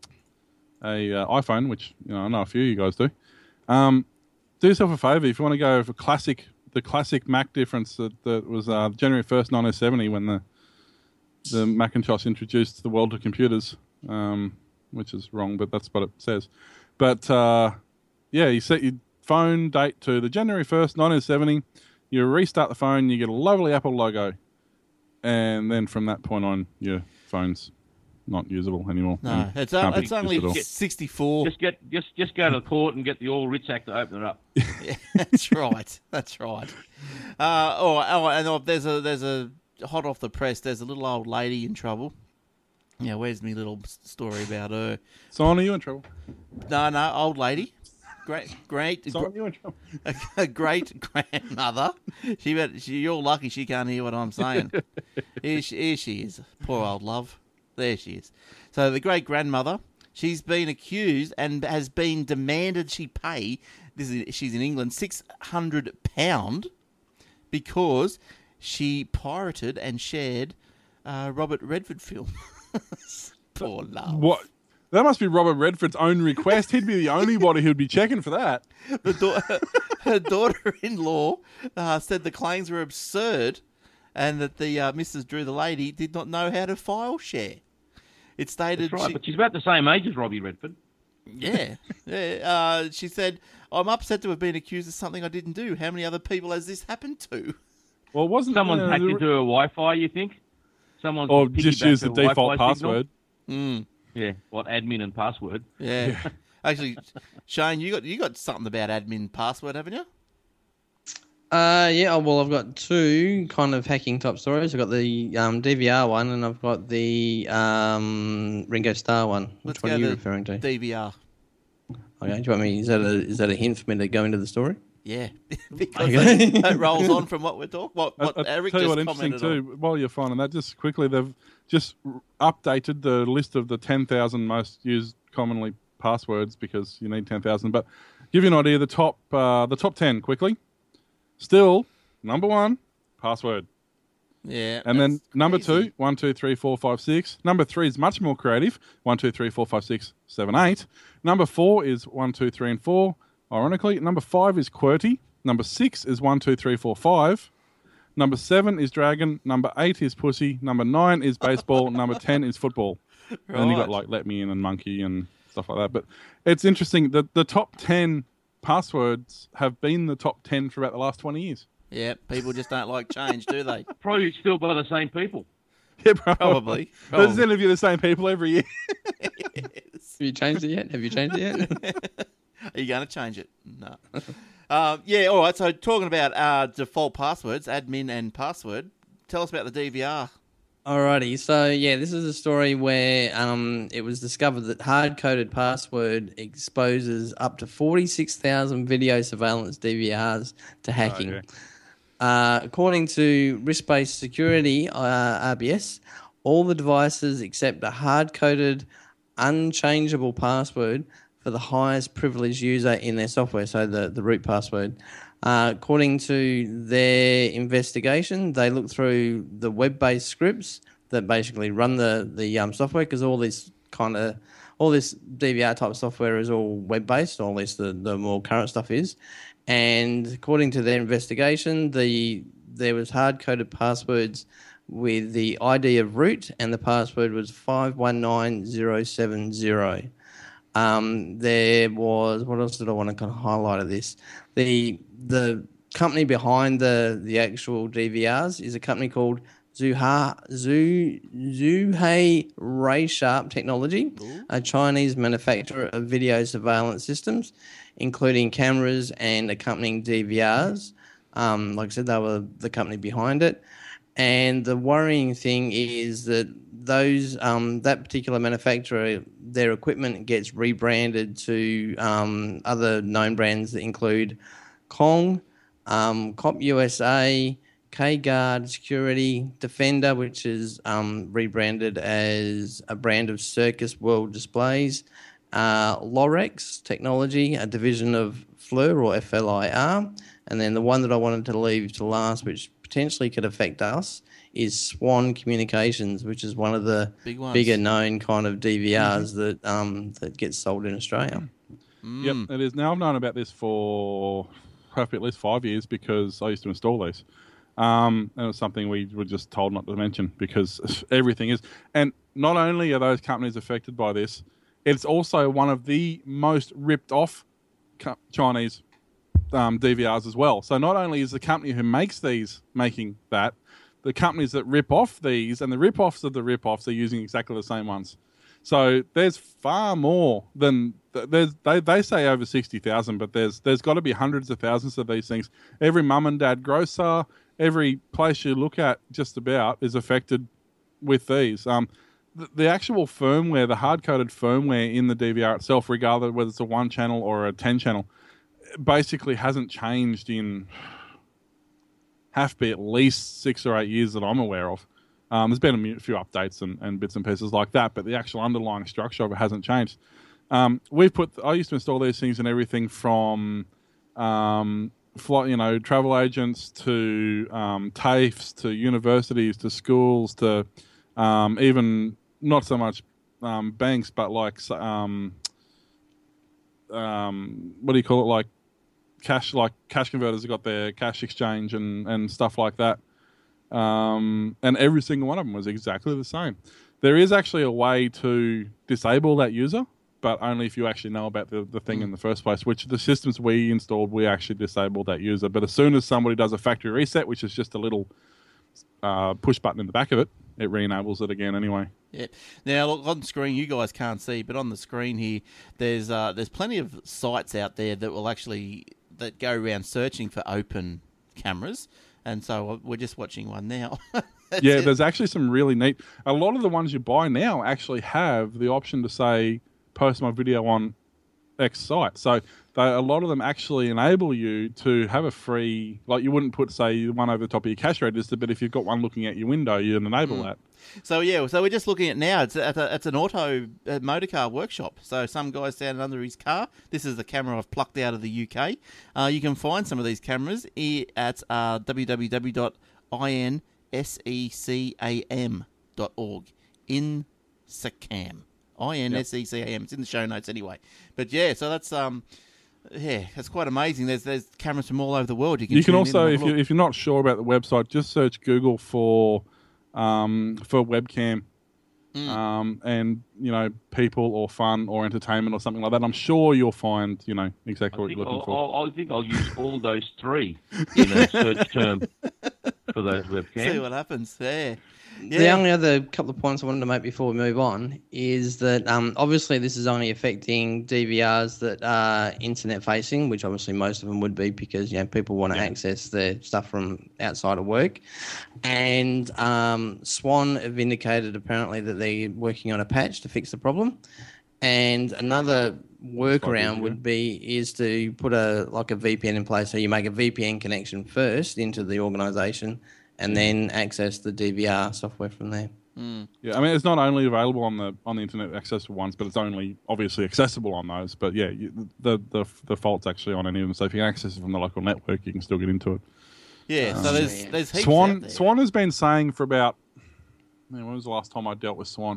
a uh, iPhone, which you know I know a few of you guys do, um, do yourself a favour if you want to go for classic the classic Mac difference that, that was uh, January first, nineteen seventy, when the the Macintosh introduced the world of computers, um, which is wrong, but that's what it says. But uh, yeah, you set your phone date to the January first, nineteen seventy. You restart the phone, you get a lovely Apple logo, and then from that point on, your phone's not usable anymore. No, and it's, can't uh, be it's used only at all. sixty-four. Just get just just go to the court and get the All Writs Act to open it up. Yeah, that's right. That's right. Uh, oh, oh, and oh, there's a there's a hot off the press. There's a little old lady in trouble. Yeah, where's my little s- story about her? Simon, are you in trouble? No, no, old lady. Great, great, Simon, are you in trouble? a, a great grandmother. She, bet, she, you're lucky she can't hear what I'm saying. Here she, here she is, poor old love. There she is. So the great grandmother, she's been accused and has been demanded she pay. This is she's in England, six hundred pound because she pirated and shared uh, Robert Redford film. Poor love. What? That must be Robert Redford's own request. He'd be the only body who'd be checking for that. The da- her daughter-in-law uh, said the claims were absurd and that the uh, Missus Drew, the lady, did not know how to file share. It stated... That's right, she- but she's about the same age as Robbie Redford. yeah. yeah. Uh, she said, I'm upset to have been accused of something I didn't do. How many other people has this happened to? Well, wasn't Someone's uh, hacked the- into her Wi-Fi, you think? Someone's or just piggybacked use the her default Wi-Fi signal? password. Mm, Yeah, what admin and password? yeah. Actually, Shane, you got you got something about admin password, haven't you? Uh, yeah, well, I've got two kind of hacking type stories. I've got the um, D V R one and I've got the um, Ringo Starr one. Which Let's one go are you to referring to? D V R. Okay, do you want me? Is that a is that a hint for me to go into the story? Yeah, because Okay. that, that rolls on from what we're talking. What, what I, I Eric tell you just what, interesting commented on. too. While you're finding that, just quickly, they've just r- updated the list of the ten thousand most used commonly passwords because you need ten thousand. But give you an idea, the top uh, the top ten quickly. Still number one, password. Yeah, And then that's number crazy. two, one, two, three, four, five, six. Number three is much more creative. One, two, three, four, five, six, seven, eight. Number four is one, two, three, and four. Ironically, number five is QWERTY. Number six is one, two, three, four, five. Number seven is dragon. Number eight is pussy. Number nine is baseball. Number ten is football. And then you got Right. like let me in and monkey and stuff like that. But it's interesting that the top ten passwords have been the top ten for about the last twenty years. Yeah, people just don't like change, do they? Probably still by the same people. Yeah, probably. Probably. They just Probably. interview the same people every year. Have you changed it yet? Have you changed it yet? Are you going to change it? No. um, yeah, all right. So talking about uh, default passwords, admin and password, tell us about the D V R. Alrighty, so yeah, this is a story where um, it was discovered that hard-coded password exposes up to forty-six thousand video surveillance D V Rs to hacking. yeah. Uh, according to Risk-Based Security, uh, R B S, all the devices accept a hard-coded, unchangeable password for the highest privileged user in their software, so the, the root password. Uh, according to their investigation, they looked through the web-based scripts that basically run the the um, software, because all this kind of all this D V R type software is all web-based, or at least the, the more current stuff is. And according to their investigation, the there was hard-coded passwords with the I D of root, and the password was five one nine zero seven zero. Um, there was, what else did I want to kind of highlight of this? The the company behind the, the actual D V Rs is a company called Zuha, Zu, Zuhei Ray Sharp Technology, a Chinese manufacturer of video surveillance systems, including cameras and accompanying D V Rs. Um, like I said, they were the company behind it. And the worrying thing is that those um, that particular manufacturer, their equipment gets rebranded to um, other known brands that include Kong, um, Cop U S A, K-Guard Security, Defender, which is um, rebranded as a brand of Circus World Displays, uh, Lorex Technology, a division of F L I R or F L I R, and then the one that I wanted to leave to last, which potentially could affect us, is Swan Communications, which is one of the Big ones. bigger known kind of D V Rs mm-hmm. that um, that gets sold in Australia. Mm. Yep, it is. Now I've known about this for hopefully at least five years because I used to install these. Um, and it was something we were just told not to mention because everything is. And not only are those companies affected by this, it's also one of the most ripped off Chinese um, D V Rs as well. So not only is the company who makes these making that, the companies that rip off these and the rip-offs of the rip-offs are using exactly the same ones. So there's far more than there's. They, they say over sixty thousand, but there's there's got to be hundreds of thousands of these things. Every mum and dad grocer, every place you look at just about is affected with these. Um, the, the actual firmware, the hard-coded firmware in the D V R itself, regardless of whether it's a one-channel or a ten-channel, basically hasn't changed in have to be at least six or eight years that I'm aware of. Um, there's been a few updates and, and bits and pieces like that, but the actual underlying structure of it hasn't changed. Um, we've put. I used to install these things in everything from, um, flight, you know, travel agents to um, TAFEs to universities to schools to um, even not so much um, banks, but like um, um, what do you call it? Like cash, like cash converters have got their cash exchange and, and stuff like that. Um, and every single one of them was exactly the same. There is actually a way to disable that user, but only if you actually know about the, the thing mm. in the first place, which the systems we installed, we actually disabled that user. But as soon as somebody does a factory reset, which is just a little uh, push button in the back of it, it re-enables it again anyway. Yeah. Now, look, on screen, you guys can't see, but on the screen here, there's uh, there's plenty of sites out there that will actually that go around searching for open cameras. And so we're just watching one now. yeah, it. There's actually some really neat... A lot of the ones you buy now actually have the option to say, post my video on X site. So they, a lot of them actually enable you to have a free... Like you wouldn't put, say, one over the top of your cash register, but if you've got one looking at your window, you can enable mm. that. So, yeah, so we're just looking at now. It's, at a, it's an auto uh, motor car workshop. So some guy's standing under his car. This is the camera I've plucked out of the U K. Uh, you can find some of these cameras at uh, w w w dot i n secam dot org. InSecam. I N S E C A M. It's in the show notes anyway. But, yeah, so that's... um. Yeah, that's quite amazing. There's there's cameras from all over the world. You can, you can tune also, in if, you, if you're not sure about the website, just search Google for... Um, for webcam, mm. um, and you know, people or fun or entertainment or something like that. I'm sure you'll find, you know, exactly I what you're looking I'll, for. I'll, I think I'll use all those three in a search term for those webcams. See what happens there. Yeah. The only other couple of points I wanted to make before we move on is that um, obviously this is only affecting D V Rs that are internet facing, which obviously most of them would be because you know people want to yeah. access their stuff from outside of work. And um, Swan have indicated apparently that they're working on a patch to fix the problem. And another workaround would be is to put a like a V P N in place, so you make a V P N connection first into the organisation. And then access the D V R software from there. Mm. Yeah, I mean, it's not only available on the on the internet accessible ones, but it's only obviously accessible on those. But yeah, you, the the the fault's actually on any of them. So if you can access it from the local network, you can still get into it. Yeah. Um, so there's there's heaps Swan out there. Swan has been saying for about man, when was the last time I dealt with Swan?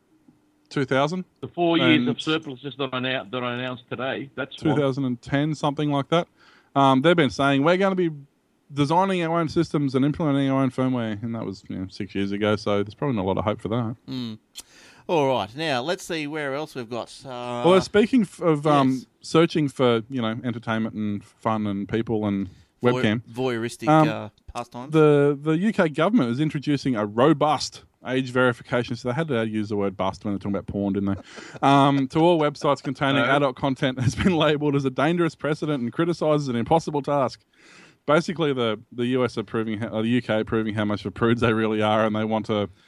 two thousand. The four years of surpluses that I now, that I announced today. That's two thousand ten, something like that. Um, they've been saying we're going to be designing our own systems and implementing our own firmware, and that was you know, six years ago, so there's probably not a lot of hope for that. Mm. All right, now let's see where else we've got. Uh, well, speaking of um, yes. searching for you know entertainment and fun and people and webcam, Voy- voyeuristic um, uh, pastimes. The the U K government is introducing a robust age verification. So they had to use the word bust when they're talking about porn, didn't they? Um, to all websites containing no. adult content has been labelled as a dangerous precedent and criticises an impossible task. Basically, the, the U S are proving, how, or the U K are proving how much of prudes they really are, and they want to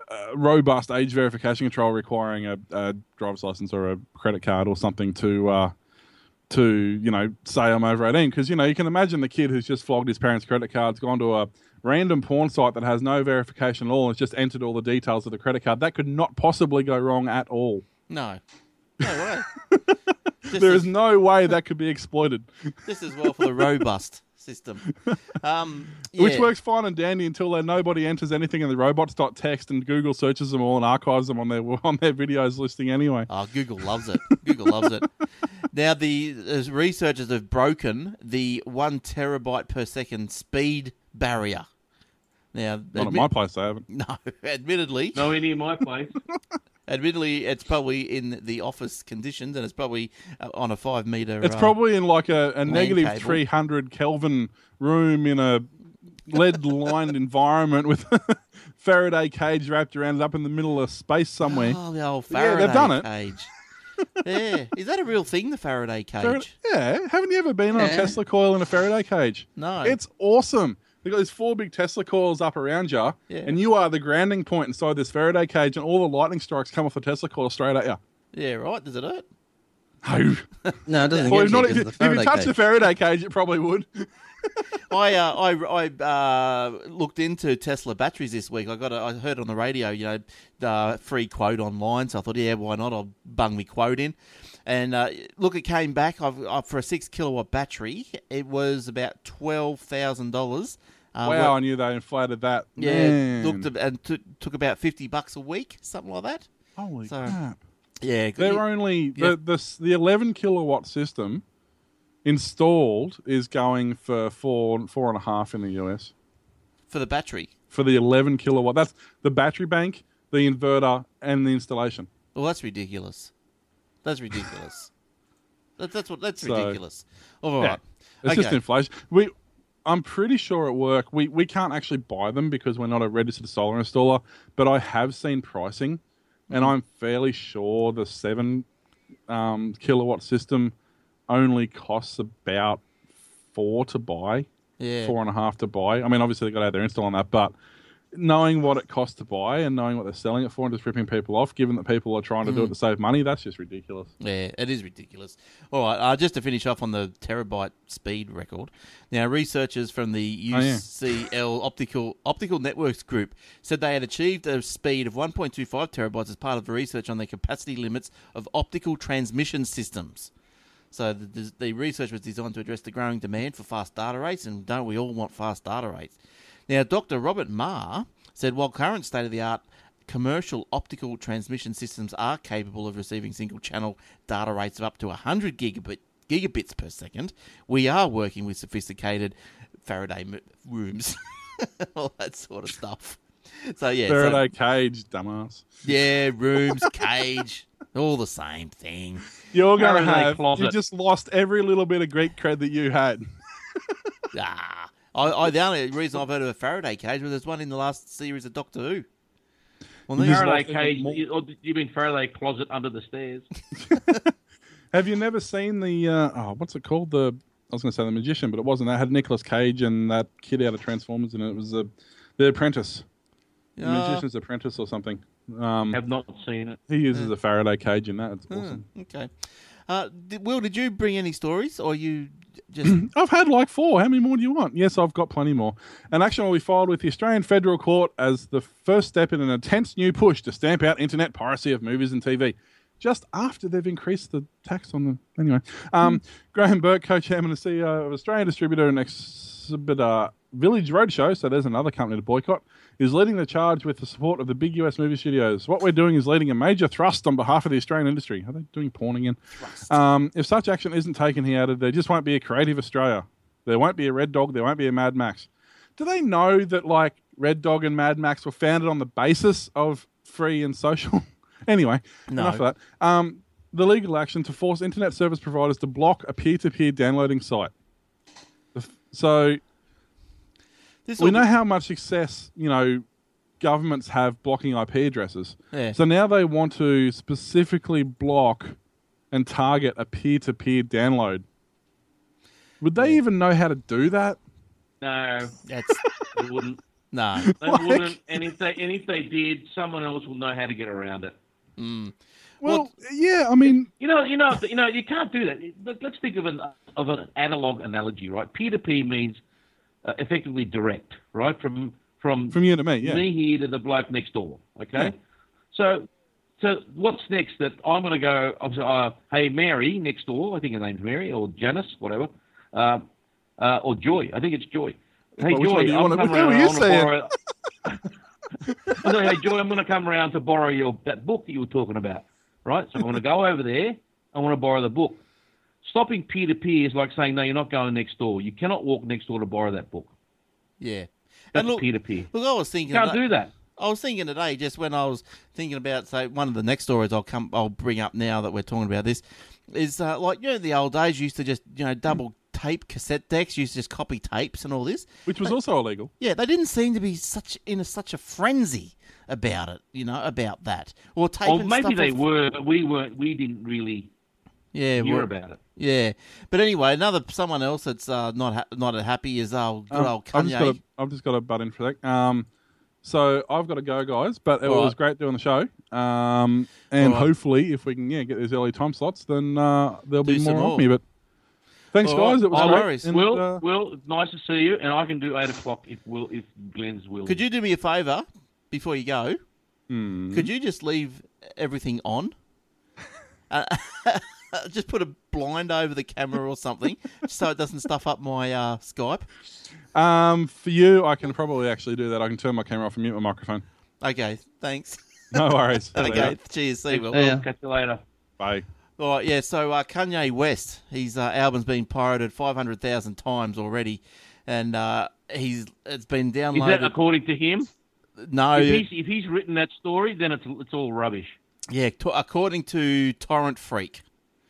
a robust age verification control requiring a, a driver's license or a credit card or something to uh, to you know say I'm over eighteen, because you know you can imagine the kid who's just flogged his parents' credit cards, gone to a random porn site that has no verification at all, and has just entered all the details of the credit card. That could not possibly go wrong at all. No, no way. There is no way that could be exploited. This is well for the robust system. Um, yeah. Which works fine and dandy until uh, nobody enters anything in the robots.txt and Google searches them all and archives them on their on their videos listing anyway. Oh, Google loves it. Google loves it. Now, the uh, researchers have broken the one terabyte per second speed barrier. Now, Not admi- at my place, they haven't. No, admittedly, No, any in my place. admittedly, it's probably in the office conditions, and it's probably uh, on a five meter. It's uh, probably in like a, a negative cable. three hundred Kelvin room in a lead-lined environment with a Faraday cage wrapped around it up in the middle of space somewhere. Oh, the old Yeah, Faraday they've done it. cage. Yeah, is that a real thing? The Faraday cage? Farad- yeah, haven't you ever been on a Yeah. Tesla coil in a Faraday cage? No. It's awesome. They've got these four big Tesla coils up around you, Yeah. and you are the grounding point inside this Faraday cage, and all the lightning strikes come off the Tesla coil straight at you. Yeah, right. Does it hurt? No. No, it doesn't Well, get if, you not, 'cause if, of the if you Faraday touch cage. the Faraday cage, it probably would. I uh, I I uh, looked into Tesla batteries this week. I got a, I heard on the radio, you know, uh, free quote online. So I thought, yeah, why not? I'll bung me quote in. And uh, look, it came back I've, uh, for a six kilowatt battery. It was about twelve thousand dollars. Uh, Wow, well- I knew they inflated that. yeah, Man. looked at, and t- took about fifty bucks a week, something like that. Holy So- crap. Yeah, They're you- only yeah. the, the the eleven kilowatt system installed is going for four four and a half in the U S for the battery. for the eleven kilowatt. That's the battery bank, the inverter, and the installation. Well, that's ridiculous. That's ridiculous. that, that's what. That's So- ridiculous. All Yeah. right. It's Okay. just inflation. We, I'm pretty sure at work we, we can't actually buy them because we're not a registered solar installer. But I have seen pricing, and I'm fairly sure the seven um, kilowatt system only costs about four to buy, Yeah. four and a half to buy. I mean, obviously they got to have their install on that, but knowing what it costs to buy and knowing what they're selling it for and just ripping people off, given that people are trying to do it to save money, that's just ridiculous. Yeah, it is ridiculous. All right, uh, just to finish off on the terabyte speed record. Now, researchers from the Oh, yeah. U C L Optical Optical Networks Group said they had achieved a speed of one point two five terabytes as part of the research on the capacity limits of optical transmission systems. So the, the, the research was designed to address the growing demand for fast data rates, and don't we all want fast data rates? Now, Doctor Robert Marr said while current state-of-the-art commercial optical transmission systems are capable of receiving single-channel data rates of up to one hundred gigabit, gigabits per second, we are working with sophisticated Faraday m- rooms, all that sort of stuff. So, yeah. so- Faraday cage, dumbass. yeah, rooms, cage, all the same thing. You're going to Faraday have, closet. you just lost every little bit of Greek cred that you had. Ah, I, I, the only reason I've heard of a Faraday cage was there's one in the last series of Doctor Who. Well, You these, just Faraday lost even cage, more. you, or you mean Faraday closet under the stairs? Have you never seen the, uh, oh, what's it called? The, I was going to say The Magician, but it wasn't. That had Nicolas Cage and that kid out of Transformers in it. It was uh, The Apprentice. The Uh, Magician's Apprentice or something. Um, Have not seen it. he uses a Faraday cage in that. It's uh, awesome. okay. Uh, did, Will, did you bring any stories, or you just? I've had like four. How many more do you want? Yes, I've got plenty more. An action will be filed with the Australian Federal Court as the first step in an intense new push to stamp out internet piracy of movies and T V. Just after they've increased the tax on them. Anyway, um, Graham Burke, co-chairman and C E O of Australian distributor and exhibitor Village Roadshow, so there's another company to boycott, is leading the charge with the support of the big U S movie studios. What we're doing is leading a major thrust on behalf of the Australian industry. Are they doing porn again? Um, if such action isn't taken, he added, there just won't be a creative Australia. There won't be a Red Dog. There won't be a Mad Max. Do they know that, like, Red Dog and Mad Max were founded on the basis of free and social? Anyway, No. enough of that. Um, the legal action to force internet service providers to block a peer-to-peer downloading site. The f- So This we will- know how much success, you know, governments have blocking I P addresses. Yeah. So now they want to specifically block and target a peer-to-peer download. Would they even know how to do that? No, That's it wouldn't. No. They Like- wouldn't, and if they and if they did, someone else will know how to get around it. Well, yeah, I mean, You know, you know, you know, you can't do that. Let- Let's think of an of an analog analogy, right? Peer to peer means uh, effectively direct, right? From from from you to me, yeah. me here to the bloke next door. Okay, Yeah. so so what's next? That I'm going to go. I'm so, uh, hey Mary next door. I think her name's Mary or Janice, whatever, uh, uh, or Joy. I think it's Joy. Hey Well, which one Joy, do you I'm wanna- coming who are around. you I wanna saying? borrow. I'm going, hey Joy, I'm going to come around to borrow your that book that you were talking about, right? So I'm going to go over there. I want to borrow the book. Stopping peer to peer is like saying no, you're not going next door. You cannot walk next door to borrow that book. Yeah. That's look, peer to peer. look, I was thinking. You can't that- do that. I was thinking today, just when I was thinking about, say, one of the next stories I'll come, I'll bring up now that we're talking about this, is uh, like, you know, the old days you used to just, you know, double tape cassette decks, used to just copy tapes and all this. Which was also illegal. Yeah, they didn't seem to be such in a, such a frenzy about it, you know, about that. Or taping Or maybe stuff they off- were, but we weren't. We didn't really yeah, hear well, about it. yeah. But anyway, another someone else that's uh, not ha- not happy is uh, good Um, old I've just, got Kanye. a, I've just got a butt in for that. Um, so I've got to go, guys, but it All was right. great doing the show. Um, and All right. hopefully, if we can yeah get these early time slots, then uh, there'll Do be some more more. of me. But thanks, All guys. right. It was No great. worries. And, Will, uh, Will, it's nice to see you, and I can do eight o'clock if Will, if Glenn's willing. Could you do me a favour before you go? hmm. Could you just leave everything on? Uh, just put a blind over the camera or something, so it doesn't stuff up my uh, Skype. Um, for you, I can probably actually do that. I can turn my camera off and mute my microphone. Okay, thanks. No worries. Okay, cheers. See you, Will. Yeah. Catch you later. Bye. All right, yeah. So uh, Kanye West, his uh, album's been pirated five hundred thousand times already, and uh, he's it's been Is that downloaded. according to him? no, If he's, if he's written that story, then it's it's all rubbish. yeah. T- according to Torrent Freak.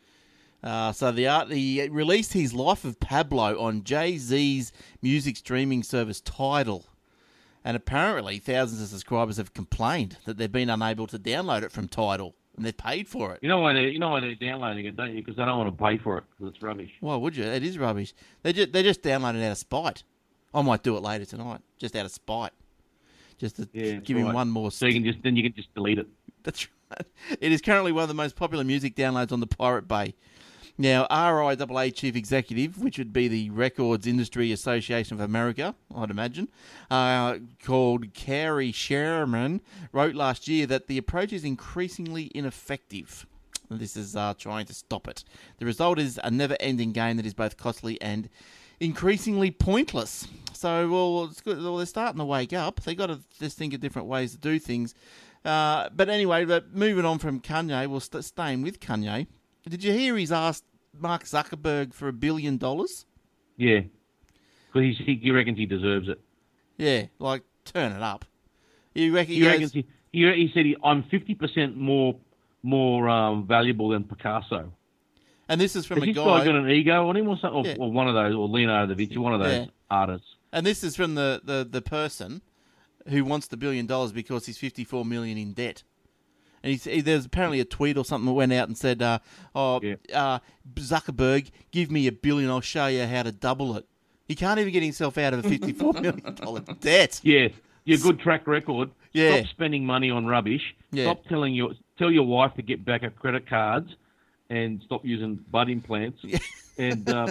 Uh, so the art, he released his Life of Pablo on Jay-Z's music streaming service Tidal, and apparently thousands of subscribers have complained that they've been unable to download it from Tidal, and they've paid for it. You know why they you know why they're downloading it, don't you? Because they don't want to pay for it because it's rubbish. Why would you? It is rubbish. They just they're just downloading it out of spite. I might do it later tonight, just out of spite, just to Yeah, give him right. one more. So you can just then you can just delete it. That's right. It is currently one of the most popular music downloads on the Pirate Bay. Now, R I A A Chief Executive, which would be the Records Industry Association of America, I'd imagine, uh, called Carrie Sherman, wrote last year that the approach is increasingly ineffective. This is uh, trying to stop it. The result is a never-ending game that is both costly and increasingly pointless. So, well, it's good. Well, they're starting to wake up. They got to just think of different ways to do things. Uh, but anyway, but moving on from Kanye, we'll st- staying with Kanye. Did you hear he's asked Mark Zuckerberg for a billion dollars? Yeah, because he he reckons he deserves it. Yeah, like turn it up. You reckon? He reckons he he, he said he, I'm fifty percent more more um, valuable than Picasso. and this is from Has a this guy got guy. an ego on him or something? Or, Yeah. or one of those, or Leonardo da Vinci, one of those Yeah. artists. And this is from the, the, the person who wants the billion dollars because he's fifty-four million in debt. And he's, he, there's apparently a tweet or something that went out and said, uh, "Oh, Yeah. uh, Zuckerberg, give me a billion, I'll show you how to double it." He can't even get himself out of a fifty-four million dollar debt. Yeah, your good track record. Yeah. Stop spending money on rubbish. Yeah. Stop telling your tell your wife to get back her credit cards, and stop using butt implants. And uh,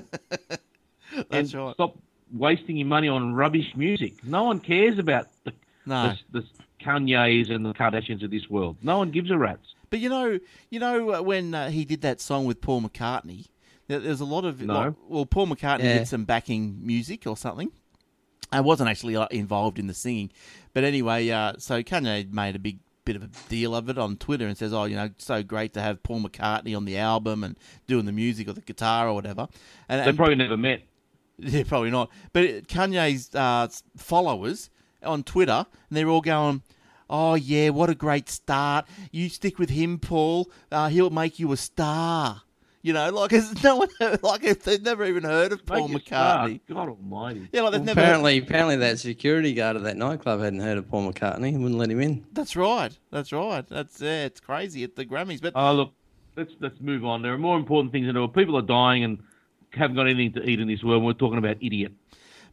That's and right. stop wasting your money on rubbish music. No one cares about the No. the, the Kanye's and the Kardashians of this world. No one gives a rat's. But you know, you know uh, when uh, he did that song with Paul McCartney, there, there's a lot of No. like, well, Paul McCartney Yeah. did some backing music or something. I wasn't actually uh, involved in the singing, but anyway, uh, so Kanye made a big bit of a deal of it on Twitter and says, "Oh, you know, so great to have Paul McCartney on the album and doing the music or the guitar or whatever." And, They and probably never met. yeah, probably not. But it- Kanye's uh, followers on Twitter, and they're all going, "Oh yeah, what a great start! You stick with him, Paul. Uh, he'll make you a star." You know, like it's no one, like if they've never even heard of Paul Make a star. McCartney. God Almighty. Yeah, like they've Well, never. apparently, apparently that security guard at that nightclub hadn't heard of Paul McCartney and wouldn't let him in. That's right. That's right. That's yeah, it's crazy at the Grammys, but Oh look, let's let's move on. There are more important things in the world. People are dying and haven't got anything to eat in this world. And we're talking about idiot.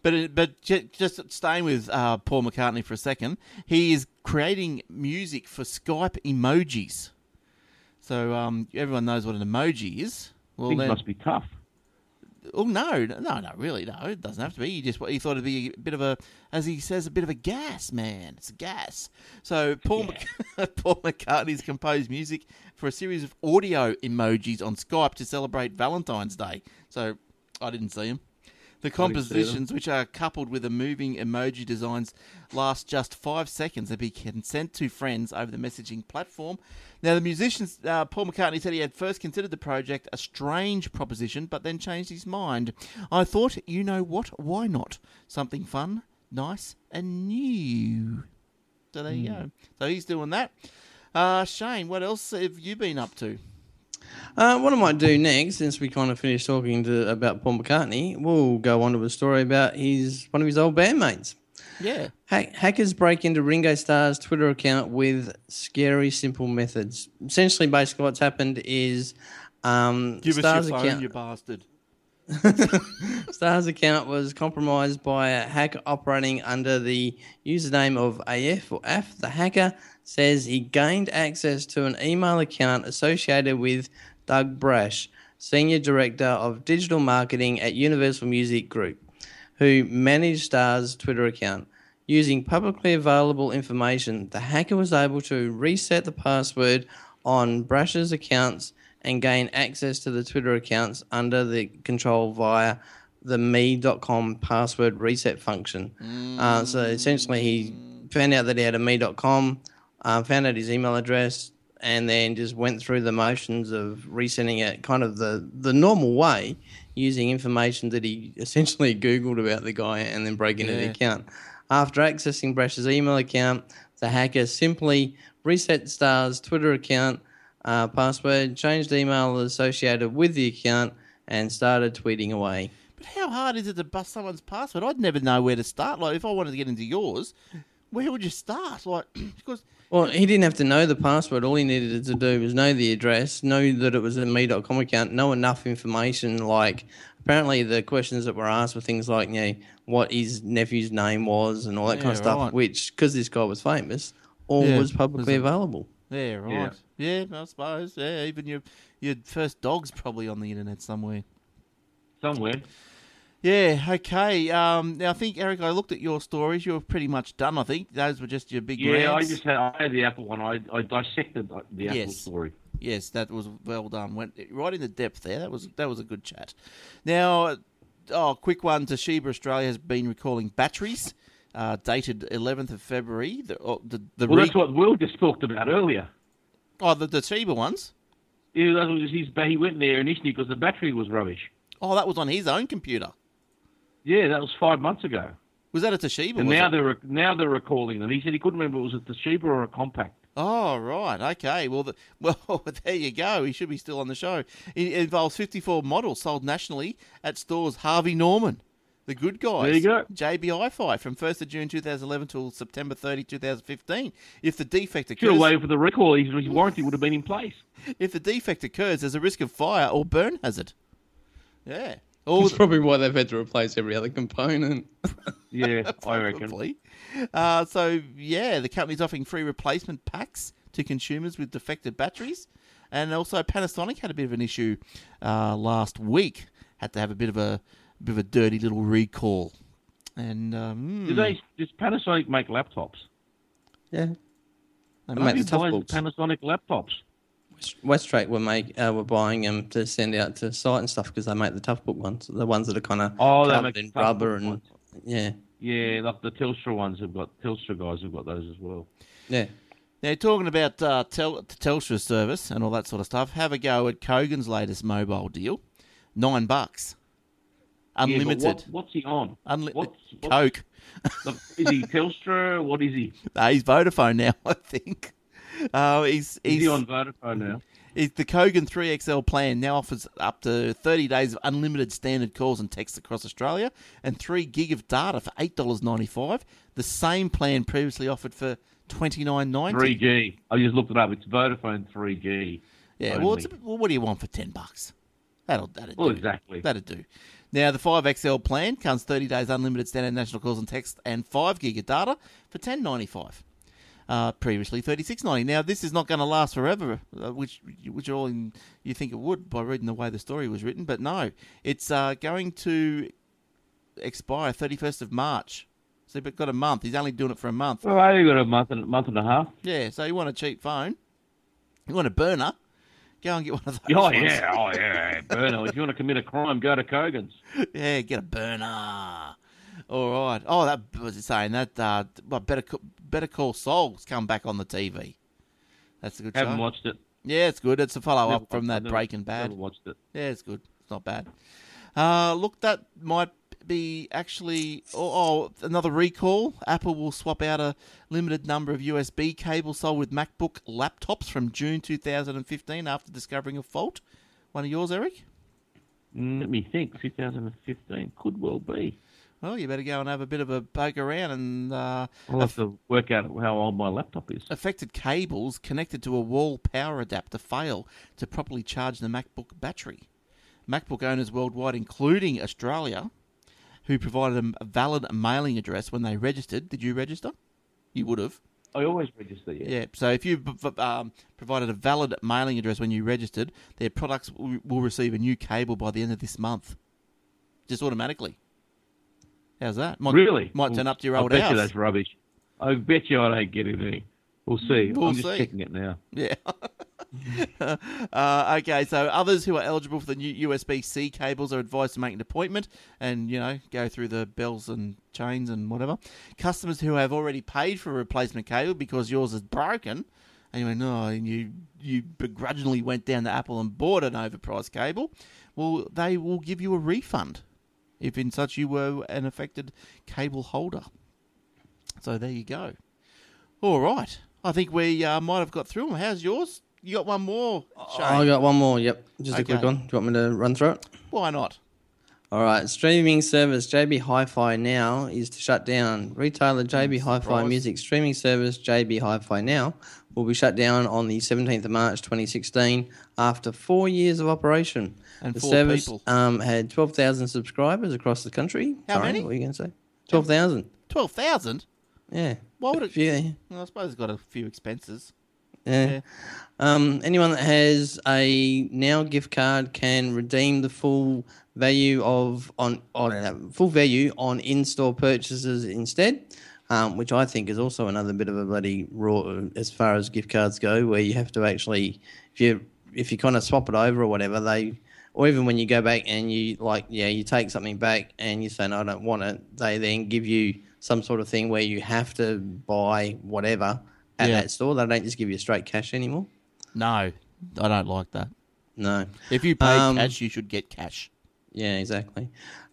But it, but ju- just staying with uh, Paul McCartney for a second, he is creating music for Skype emojis. So um, everyone knows what an emoji is. Well, Things then, must be tough. oh no, no, no, really, no. It doesn't have to be. He just he thought it'd be a bit of a, as he says, a bit of a gas, man. It's a gas. So Paul Mc- Paul McCartney's composed music for a series of audio emojis on Skype to celebrate Valentine's Day. So I didn't see him. The compositions, which are coupled with the moving emoji designs, last just five seconds and be can sent to friends over the messaging platform. Now, the musicians, uh, Paul McCartney said he had first considered the project a strange proposition, but then changed his mind. I thought, you know what, why not? Something fun, nice, and new. So there you go. So he's doing that. Uh, Shane, what else have you been up to? Uh, what I might do next, since we kind of finished talking to, about Paul McCartney, we'll go on to a story about his one of his old bandmates. Yeah. Ha- hackers break into Ringo Starr's Twitter account with scary, simple methods. Essentially, basically, what's happened is um, Give Starr's us your phone, account. you bastard. Starr's account was compromised by a hacker operating under the username of A F or A F. The hacker says he gained access to an email account associated with Doug Brash, Senior Director of Digital Marketing at Universal Music Group, who managed Starr's Twitter account. Using publicly available information, the hacker was able to reset the password on Brash's accounts and gain access to the Twitter accounts under the control via the me dot com password reset function. Mm. Uh, so essentially he found out that he had a me dot com, uh, found out his email address, and then just went through the motions of resetting it kind of the, the normal way, using information that he essentially Googled about the guy and then breaking into Yeah. the account. After accessing Brash's email account, the hacker simply reset Starr's Twitter account uh, password, changed the email associated with the account, and started tweeting away. But how hard is it to bust someone's password? I'd never know where to start. Like, if I wanted to get into yours, where would you start? Like, because Well, he didn't have to know the password. All he needed to do was know the address, know that it was a me dot com account, know enough information. Like, apparently the questions that were asked were things like, you know, what his nephew's name was and all that kind of Yeah, stuff, right. which, because this guy was famous, all Yeah, was publicly was it- available. yeah, right. Yeah. I suppose. Yeah, even your your first dog's probably on the internet somewhere. Somewhere. Yeah, okay. Um, now, I think, Eric, I looked at your stories. You were pretty much done, I think. Those were just your big Yeah, I rants. just had, I had the Apple one. I, I dissected the- the Apple Yes. story. Yes, that was well done. Went right into depth there. That was that was a good chat. Now, oh, quick one. Toshiba Australia has been recalling batteries, uh, dated eleventh of February. The oh, the, the Well, re- that's what Will just talked about earlier. oh the Toshiba ones. Yeah, that was his, he went there initially because the battery was rubbish. Oh, that was on his own computer. Yeah, that was five months ago. Was that a Toshiba? And was now it? they're now they're recalling them. He said he couldn't remember if it was a Toshiba or a Compact. Oh, right. Okay. Well, the, well, there you go. He should be still on the show. It involves fifty-four models sold nationally at stores Harvey Norman, The Good Guys. There you go. J B Hi-Fi from first of June twenty eleven till September thirtieth, twenty fifteen. If the defect Should have occurs, waited for the recall. His, his warranty would have been in place. if the defect occurs, there's a risk of fire or burn hazard. Yeah. All That's probably why they've had to replace every other component. Yeah, I reckon. Probably. Uh, so, yeah, the company's offering free replacement packs to consumers with defective batteries. And also Panasonic had a bit of an issue uh, last week. Had to have a bit of a bit of a dirty little recall. And um, Do they? Does Panasonic make laptops? Yeah. they They might make be- the tough Why is books. Panasonic laptops? Westrack were make uh, were buying them to send out to site and stuff because they make the tough book ones, the ones that are kind of Oh, they covered make in tough rubber book and ones. yeah, Yeah, like the Telstra ones have got Telstra guys have got those as well. yeah. Now, talking about uh, Tel- Telstra service and all that sort of stuff, have a go at Kogan's latest mobile deal. Nine bucks. Unlimited. Yeah, but what, what's he on? Unli- What's, what's, Coke. Look, is he Telstra? What is he? No, he's Vodafone now, I think. Uh, he's, Is he's, he on Vodafone now? he's the Kogan three X L plan now offers up to thirty days of unlimited standard calls and texts across Australia and three gig of data for eight dollars ninety-five. The same plan previously offered for twenty-nine ninety. three G. I just looked it up. It's Vodafone three G. Yeah, only. well, it's, well, what do you want for ten bucks? That'll, that'll Well, do. exactly. That'll do. Now, the five X L plan comes thirty days unlimited standard national calls and text and five gig of data for ten ninety-five. Uh, previously thirty-six ninety. Now, this is not going to last forever, uh, which which all in, you think it would by reading the way the story was written, but no, it's uh, going to expire thirty-first of March. So you've got a month. He's only doing it for a month. Well, I only got a month and month and a half. Yeah, so you want a cheap phone, you want a burner, go and get one of those. Oh ones. yeah, oh yeah, burner. If you want to commit a crime, go to Kogan's. Yeah, get a burner. All right. Oh, that what was it saying that. Uh, well, better Ca- Better Call Saul's come back on the T V. That's a good Haven't show. watched it. Yeah, it's good. It's a follow Never up from watched- that never- Breaking Bad. Never watched it. Yeah, it's good. It's not bad. Uh, look, that might be actually. Oh, oh, another recall. Apple will swap out a limited number of U S B cables sold with MacBook laptops from June two thousand fifteen after discovering a fault. One of yours, Eric? Mm, Let me think. twenty fifteen could well be. Well, you better go and have a bit of a poke around and. Uh, I'll have to work out how old my laptop is. Affected cables connected to a wall power adapter fail to properly charge the MacBook battery. MacBook owners worldwide, including Australia, who provided a valid mailing address when they registered. Did you register? You would have. I always register. Yeah. Yeah, so if you um, provided a valid mailing address when you registered, their products will will receive a new cable by the end of this month. Just automatically. How's that? Might, Really? Might turn up to your I old bet house. you that's rubbish. I bet you I don't get anything. We'll see. We'll I'm just see. checking it now. Yeah. uh, okay, so others who are eligible for the new U S B C cables are advised to make an appointment and, you know, go through the bells and chains and whatever. Customers who have already paid for a replacement cable because yours is broken, and you went, no, and you, you begrudgingly went down to Apple and bought an overpriced cable, well, they will give you a refund if in such you were an affected cable holder. So there you go. All right. I think we uh, might have got through them. How's yours? You got one more, Shane? I got one more. Yep, just a quick Okay. one. Do you want me to run through it? Why not? All right. Streaming service J B Hi-Fi Now is to shut down. Retailer J B Hi-Fi surprise. Music streaming service J B Hi-Fi Now will be shut down on the seventeenth of March twenty sixteen after four years of operation. And the four service people. um, had twelve thousand subscribers across the country. How Sorry, many? What were you going to say? twelve thousand. twelve thousand? Yeah. Why would it- Yeah. Well, I suppose it's got a few expenses. Yeah. Yeah. Um, anyone that has a Now gift card can redeem the full value of on on uh, full value on in-store purchases instead, um, which I think is also another bit of a bloody raw as far as gift cards go, where you have to actually if you if you kind of swap it over or whatever they. Or even when you go back and you like, yeah, you take something back and you say, no, I don't want it. They then give you some sort of thing where you have to buy whatever at Yeah. that store. They don't just give you straight cash anymore. No, I don't like that. No. If you pay Um, cash, you should get cash. Yeah, exactly.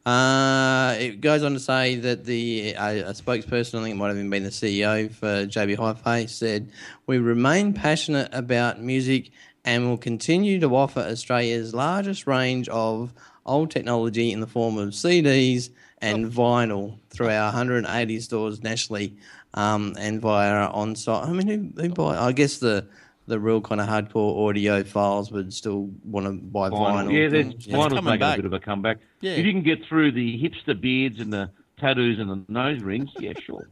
Uh, it goes on to say that the uh, a spokesperson, I think it might have even been the C E O for J B Hi-Fi, said, "We remain passionate about music and will continue to offer Australia's largest range of old technology in the form of C Ds and vinyl through our one hundred eighty stores nationally um, and via our on-site." I mean, who, who buy? I guess the the real kind of hardcore audio files would still want to buy vinyl. Yeah, there's, Yeah, it's vinyl's coming making back. a bit of a comeback. Yeah. If you can get through the hipster beards and the tattoos and the nose rings, yeah, sure.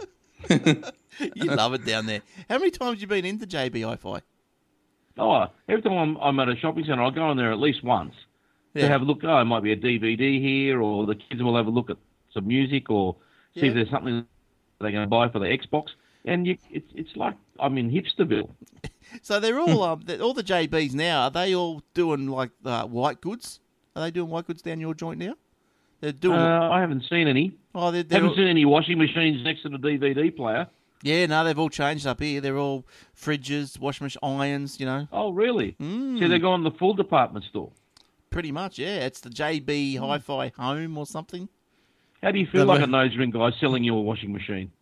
You love it down there. How many times have you been into J B Hi-Fi? Oh, every time I'm, I'm at a shopping centre, I'll go in there at least once Yeah. to have a look. Oh, it might be a D V D here, or the kids will have a look at some music, or see Yeah. if there's something they're going to buy for the Xbox. And you, it's it's like I'm in Hipsterville. So they're all um, they're- all the J Bs now. Are they all doing like uh, white goods? Are they doing white goods down your joint now? They're doing. Uh, I haven't seen any. oh, they're, they're Haven't all- seen any washing machines next to the D V D player. yeah, no, they've all changed up here. They're all fridges, washing machine, irons. You know, Oh, really? Mm. So they're going to the full department store. pretty much. Yeah, it's the J B Hi-Fi Home or something. How do you feel They've- like a nose ring guy selling you a washing machine?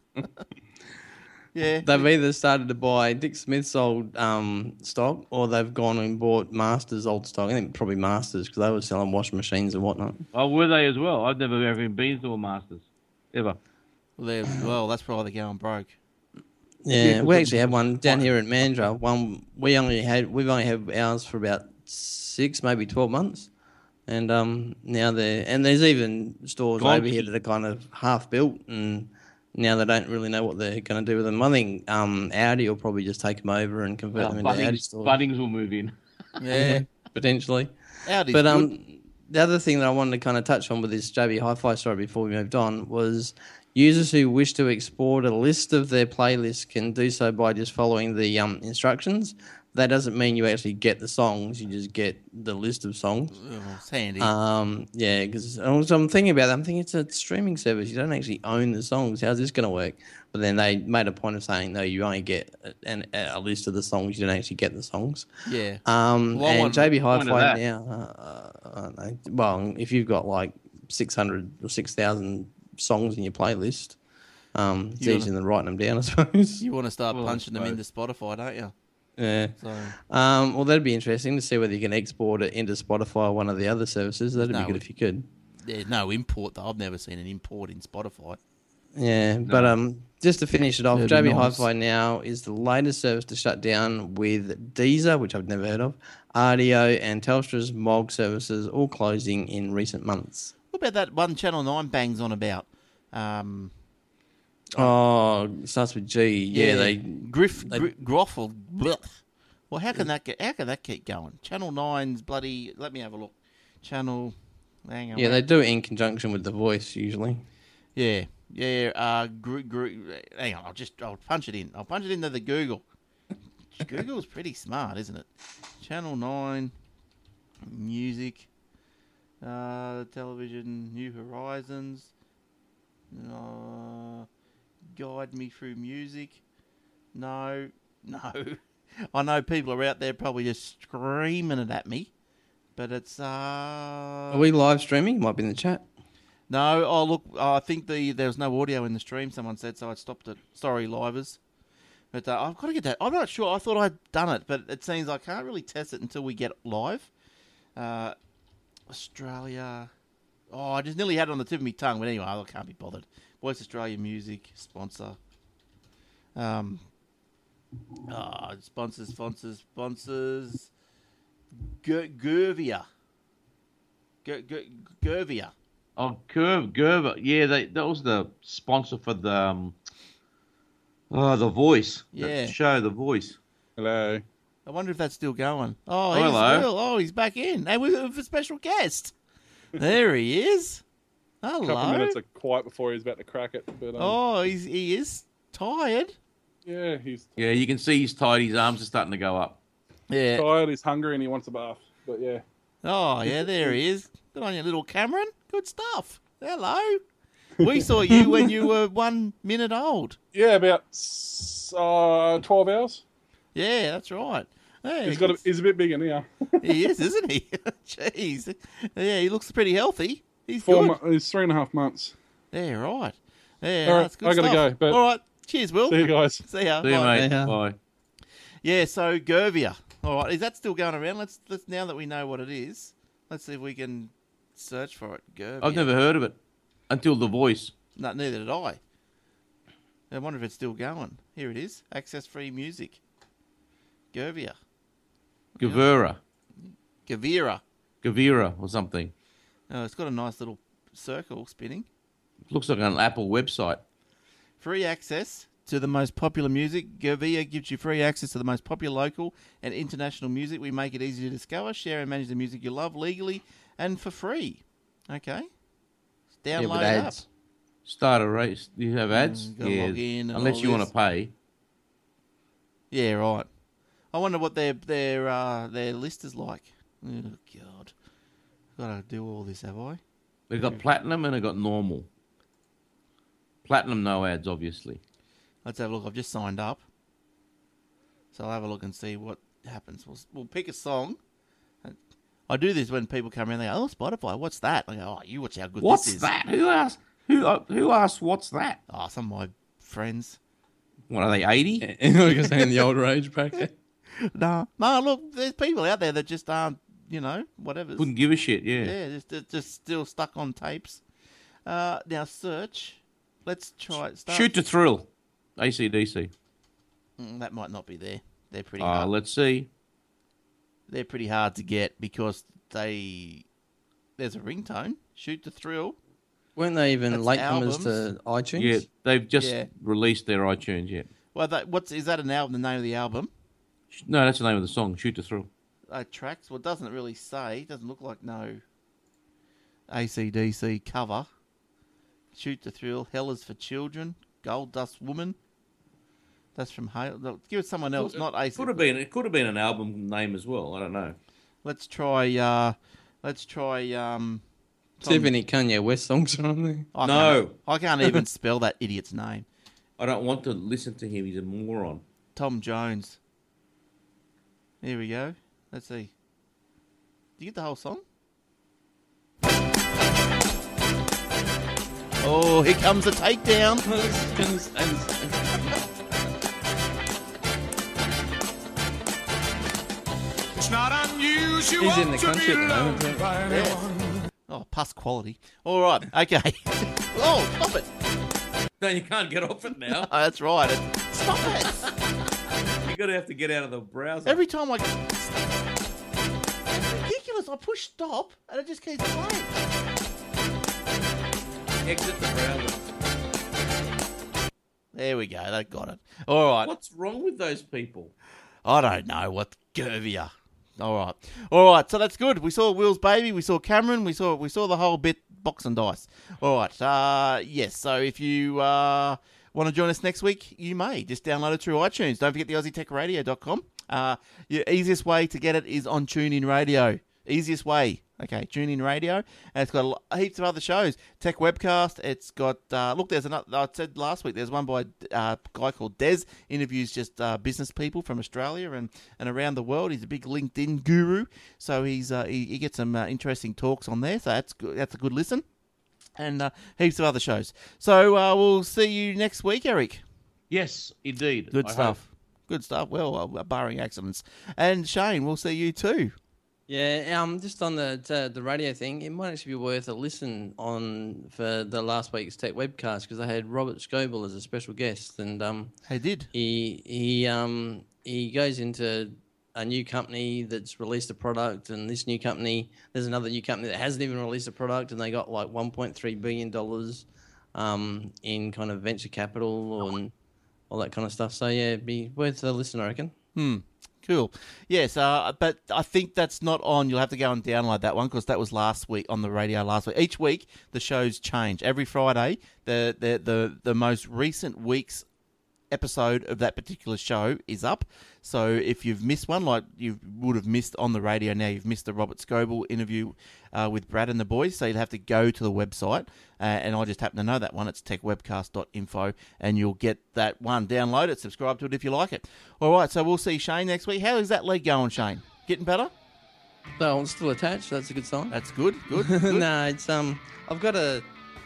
Yeah, They've either started to buy Dick Smith's old um, stock, or they've gone and bought Masters' old stock. I think probably Masters, because they were selling washing machines and whatnot. Oh, were they as well? I've never ever been to a Masters. Ever. well, they're- well, that's probably going broke. Yeah, Yeah, we but- actually had one down here at Mandurah. One we only had we've only had ours for about six, maybe twelve months, And um, now they're and there's even stores Gone. over here that are kind of half built, and now they don't really know what they're going to do with them. I think um, Audi will probably just take them over and convert Uh, them into Audi Bunnings, stores. Bunnings will move in. Yeah, potentially. Audi's But good. um, the other thing that I wanted to kind of touch on with this J B Hi-Fi story before we moved on was users who wish to export a list of their playlists can do so by just following the um, instructions. That doesn't mean you actually get the songs; you just get the list of songs. Oh, it's handy. Um, yeah, because I'm thinking about that. I'm thinking it's a streaming service. You don't actually own the songs. How's this going to work? But then they made a point of saying, no, you only get an, a list of the songs. You don't actually get the songs. yeah. Um, Well, I and want J B the point of Hi-Fi that. now, uh, I don't know. Well, if you've got like six hundred or six thousand songs in your playlist, um, it's You easier than writing them down, I suppose. You want to start Well, punching them I into Spotify, don't you? Yeah. So Um, well, that'd be interesting to see whether you can export it into Spotify or one of the other services. That'd No, be good we- if you could. there's no import though. I've never seen an import in Spotify. Yeah, but um, just to finish it off, That'd be J B nice. Hi-Fi now is the latest service to shut down, with Deezer, which I've never heard of, Rdio, and Telstra's M O G services all closing in recent months. What about that one Channel Nine bangs on about? Um, Oh, it starts with G. Yeah, they. Griff they- Gri- Groffle. Blech. Well, how can that get? How can that keep going? Channel Nine's bloody. Let me have a look. Channel. Hang on. Yeah, they do it in conjunction with The Voice usually. Yeah, yeah. Uh, gr- gr- hang on. I'll just. I'll punch it in. I'll punch it into the Google. Google's pretty smart, isn't it? Channel Nine, music, uh, television, New Horizons. Uh, guide me through music. No, no. I know people are out there probably just screaming it at me, but it's uh. Are we live streaming? Might be in the chat. No, oh look, oh, I think the there was no audio in the stream. Someone said so. I stopped it. Sorry, livers, but uh, I've got to get that. I'm not sure. I thought I'd done it, but it seems I can't really test it until we get live. Uh, Australia. Oh, I just nearly had it on the tip of my tongue, but anyway, I can't be bothered. Voice Australia Music sponsor. Um. Ah, sponsors, sponsors, sponsors. Ger- Gervia. Ger- Ger- Gervia. Oh, Curve, Gerber. Yeah, they, that was the sponsor for the um, oh, The Voice. That Yeah. show, The Voice. Hello. I wonder if that's still going. Oh, Oh, he's hello. still. Oh, he's back in. Hey, we have a special guest. There he is. Hello. A couple of minutes of quiet before he's about to crack it. But um, Oh, he's he is tired. yeah, he's Yeah, you can see he's tired. His arms are starting to go up. Yeah. tired, he's hungry, and he wants a bath. But yeah. Oh, yeah. There he is. Good on you, little Cameron. Good stuff. Hello. We saw you when you were one minute old. Yeah, about s- uh, twelve hours. Yeah, that's right. Hey, He's got. A, he's a bit bigger now. he is, isn't he? Jeez. Yeah, he looks pretty healthy. He's Four. good. Mo- he's three and a half months. Yeah, right. Yeah, All right, that's good I gotta stuff. go, but- All right. Cheers, Will. See you guys. See ya. See you, Bye. mate. Yeah. Bye. Yeah, so Gervia. All right, is that still going around? Let's let's now that we know what it is, let's see if we can search for it. Gervia. I've never heard of it until The Voice. No, neither did I. I wonder if it's still going. Here it is. Access free music. Gervia. Gavira. Gavira. Gavira or something. Oh, it's got a nice little circle spinning. Looks like an Apple website. Free access to the most popular music. Gervia gives you free access to the most popular local and international music. We make it easy to discover, share, and manage the music you love legally and for free. Okay. Yeah, Download with it up. ads. Start a race. Do you have ads? Mm, gotta log in and Unless all you want this. to pay. Yeah, right. I wonder what their their uh, their list is like. Oh God, gotta do all this, have I? They've got platinum and they've got normal. Platinum, no ads, obviously. Let's have a look. I've just signed up, so I'll have a look and see what happens. We'll we'll pick a song. I do this when people come around. They go, "Oh, Spotify, what's that?" I go, "Oh, you watch how good What's this is." that? Who asked? Who uh, who asked? What's that? Oh, some of my friends. What are they? Eighty? Because they're in the older age bracket. No, no. Look, there's people out there that just aren't, you know, whatever. Wouldn't give a shit. Yeah. Yeah, just just- just still stuck on tapes. Uh, now search. Let's try it. Start. Shoot to thrill. A C D C. Mm, that might not be there. They're pretty Uh, hard. let's see. They're pretty hard to get because they There's a ringtone. Shoot the Thrill. Weren't they even That's latecomers albums. to iTunes? Yeah, they've just Yeah. released their iTunes yet. Well, that, what's is that an album? The name of the album? No, that's the name of the song, Shoot to Thrill. Uh, tracks. Well, it doesn't really say. It doesn't look like no A C D C cover. Shoot the Thrill. Hell is for Children. Gold Dust Woman. That's from Hale. No, give it someone else, not A C D C. Could have been. It could have been an album name as well. I don't know. Let's try. Uh, let's try. Um, See if any Kanye West songs are on there. I No. can't, I can't even spell that idiot's name. I don't want to listen to him. He's a moron. Tom Jones. Here we go. Let's see. Do you get the whole song? Oh, here comes the takedown. It's not unusual. He's in the to country be at the moment, loved yeah. by anyone. Oh, pus quality. All right. Okay. Oh, stop it. No, you can't get off it now. Oh, that's right. It's- Stop it. You're going to have to get out of the browser. Every time I... It's ridiculous. I push stop and it just keeps playing. Exit the browser. There we go. They got it. All right. What's wrong with those people? I don't know. What Gervia. All right. All right. So that's good. We saw Will's baby. We saw Cameron. We saw we saw the whole bit, box and dice. All right. Uh, yes. So if you uh, want to join us next week, you may. Just download it through iTunes. Don't forget the aussie tech radio dot com. Uh, your easiest way to get it is on TuneIn Radio. Easiest way. Okay, TuneIn Radio. And it's got a lo- heaps of other shows. Tech Webcast. It's got, uh, look, there's another, I said last week, there's one by uh, a guy called Des. Interviews just uh, business people from Australia and, and around the world. He's a big LinkedIn guru. So he's uh, he, he gets some uh, interesting talks on there. So that's good. That's a good listen. And uh, heaps of other shows. So uh, we'll see you next week, Eric. Yes, indeed. Good I stuff. Good stuff. Well, uh, barring accidents. And Shane, we'll see you too. Yeah, um, just on the uh, the radio thing, it might actually be worth a listen on for the last week's Tech Webcast because I had Robert Scoble as a special guest, and um, I did. he he um he goes into a new company that's released a product, and this new company, there's another new company that hasn't even released a product, and they got like one point three billion dollars um in kind of venture capital and all that kind of stuff. So yeah, it'd be worth a listen, I reckon. Hmm. Cool. Yes, uh, but I think that's not on. You'll have to go and download that one because that was last week on the radio last week. Each week the shows change. Every Friday, the the the, the most recent week's episode of that particular show is up. So if you've missed one, like you would have missed on the radio now, you've missed the Robert Scoble interview uh, with Brad and the boys, so you'd have to go to the website, uh, and I just happen to know that one. It's tech webcast dot info, and you'll get that one. Download it, subscribe to it if you like it. All right, so we'll see Shane next week. How is that leg going, Shane? Getting better? So it's still attached. That's a good sign. That's good, good, good. no, it's um. I've got a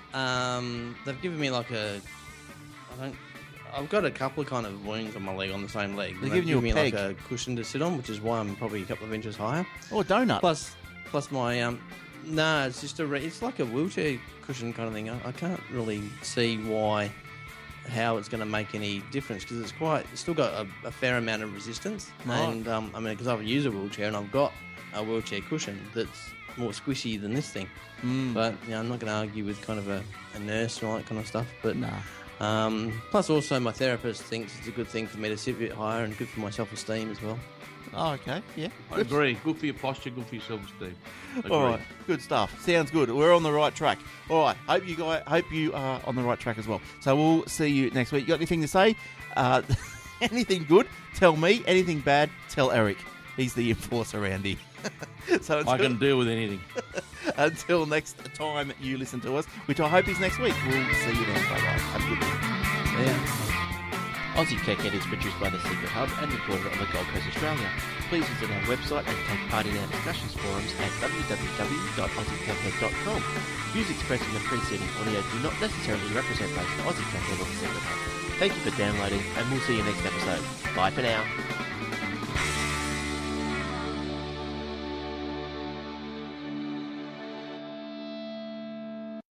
um. They've given me like a. I don't. I've got a couple of kind of wounds on my leg on the same leg. They're They've giving you given a me peg. like a cushion to sit on, which is why I'm probably a couple of inches higher. Oh, a donut. Plus, plus my um. No, it's just a. Re- it's like a wheelchair cushion kind of thing. I, I can't really see why, how it's going to make any difference because it's quite. It's still got a, a fair amount of resistance, Right. and um. I mean, because I've used a wheelchair and I've got a wheelchair cushion that's more squishy than this thing. Mm. But yeah, I'm not going to argue with kind of a, a nurse and all that kind of stuff. But Nah. um, plus, also my therapist thinks it's a good thing for me to sit a bit higher and good for my self-esteem as well. Oh, okay. Yeah. I agree. Good for your posture, good for your self-esteem. All Agreed. right, good stuff. Sounds good. We're on the right track. All right, hope you guys, hope you are on the right track as well. So we'll see you next week. You got anything to say? Uh, anything good? Tell me. Anything bad? Tell Eric. He's the enforcer, Andy. so until, I can deal with anything. until next time you listen to us, which I hope is next week. We'll see you then. Bye bye. Have a good week. Yeah. Aussie Tech Ed is produced by The Secret Hub and recorded on the Gold Coast, Australia. Please visit our website and take part in our discussions forums at w w w dot aussie tech ed dot com. Views expressed in the preceding audio do not necessarily represent both Aussie Tech Ed or The Secret Hub. Thank you for downloading, and we'll see you next episode. Bye for now.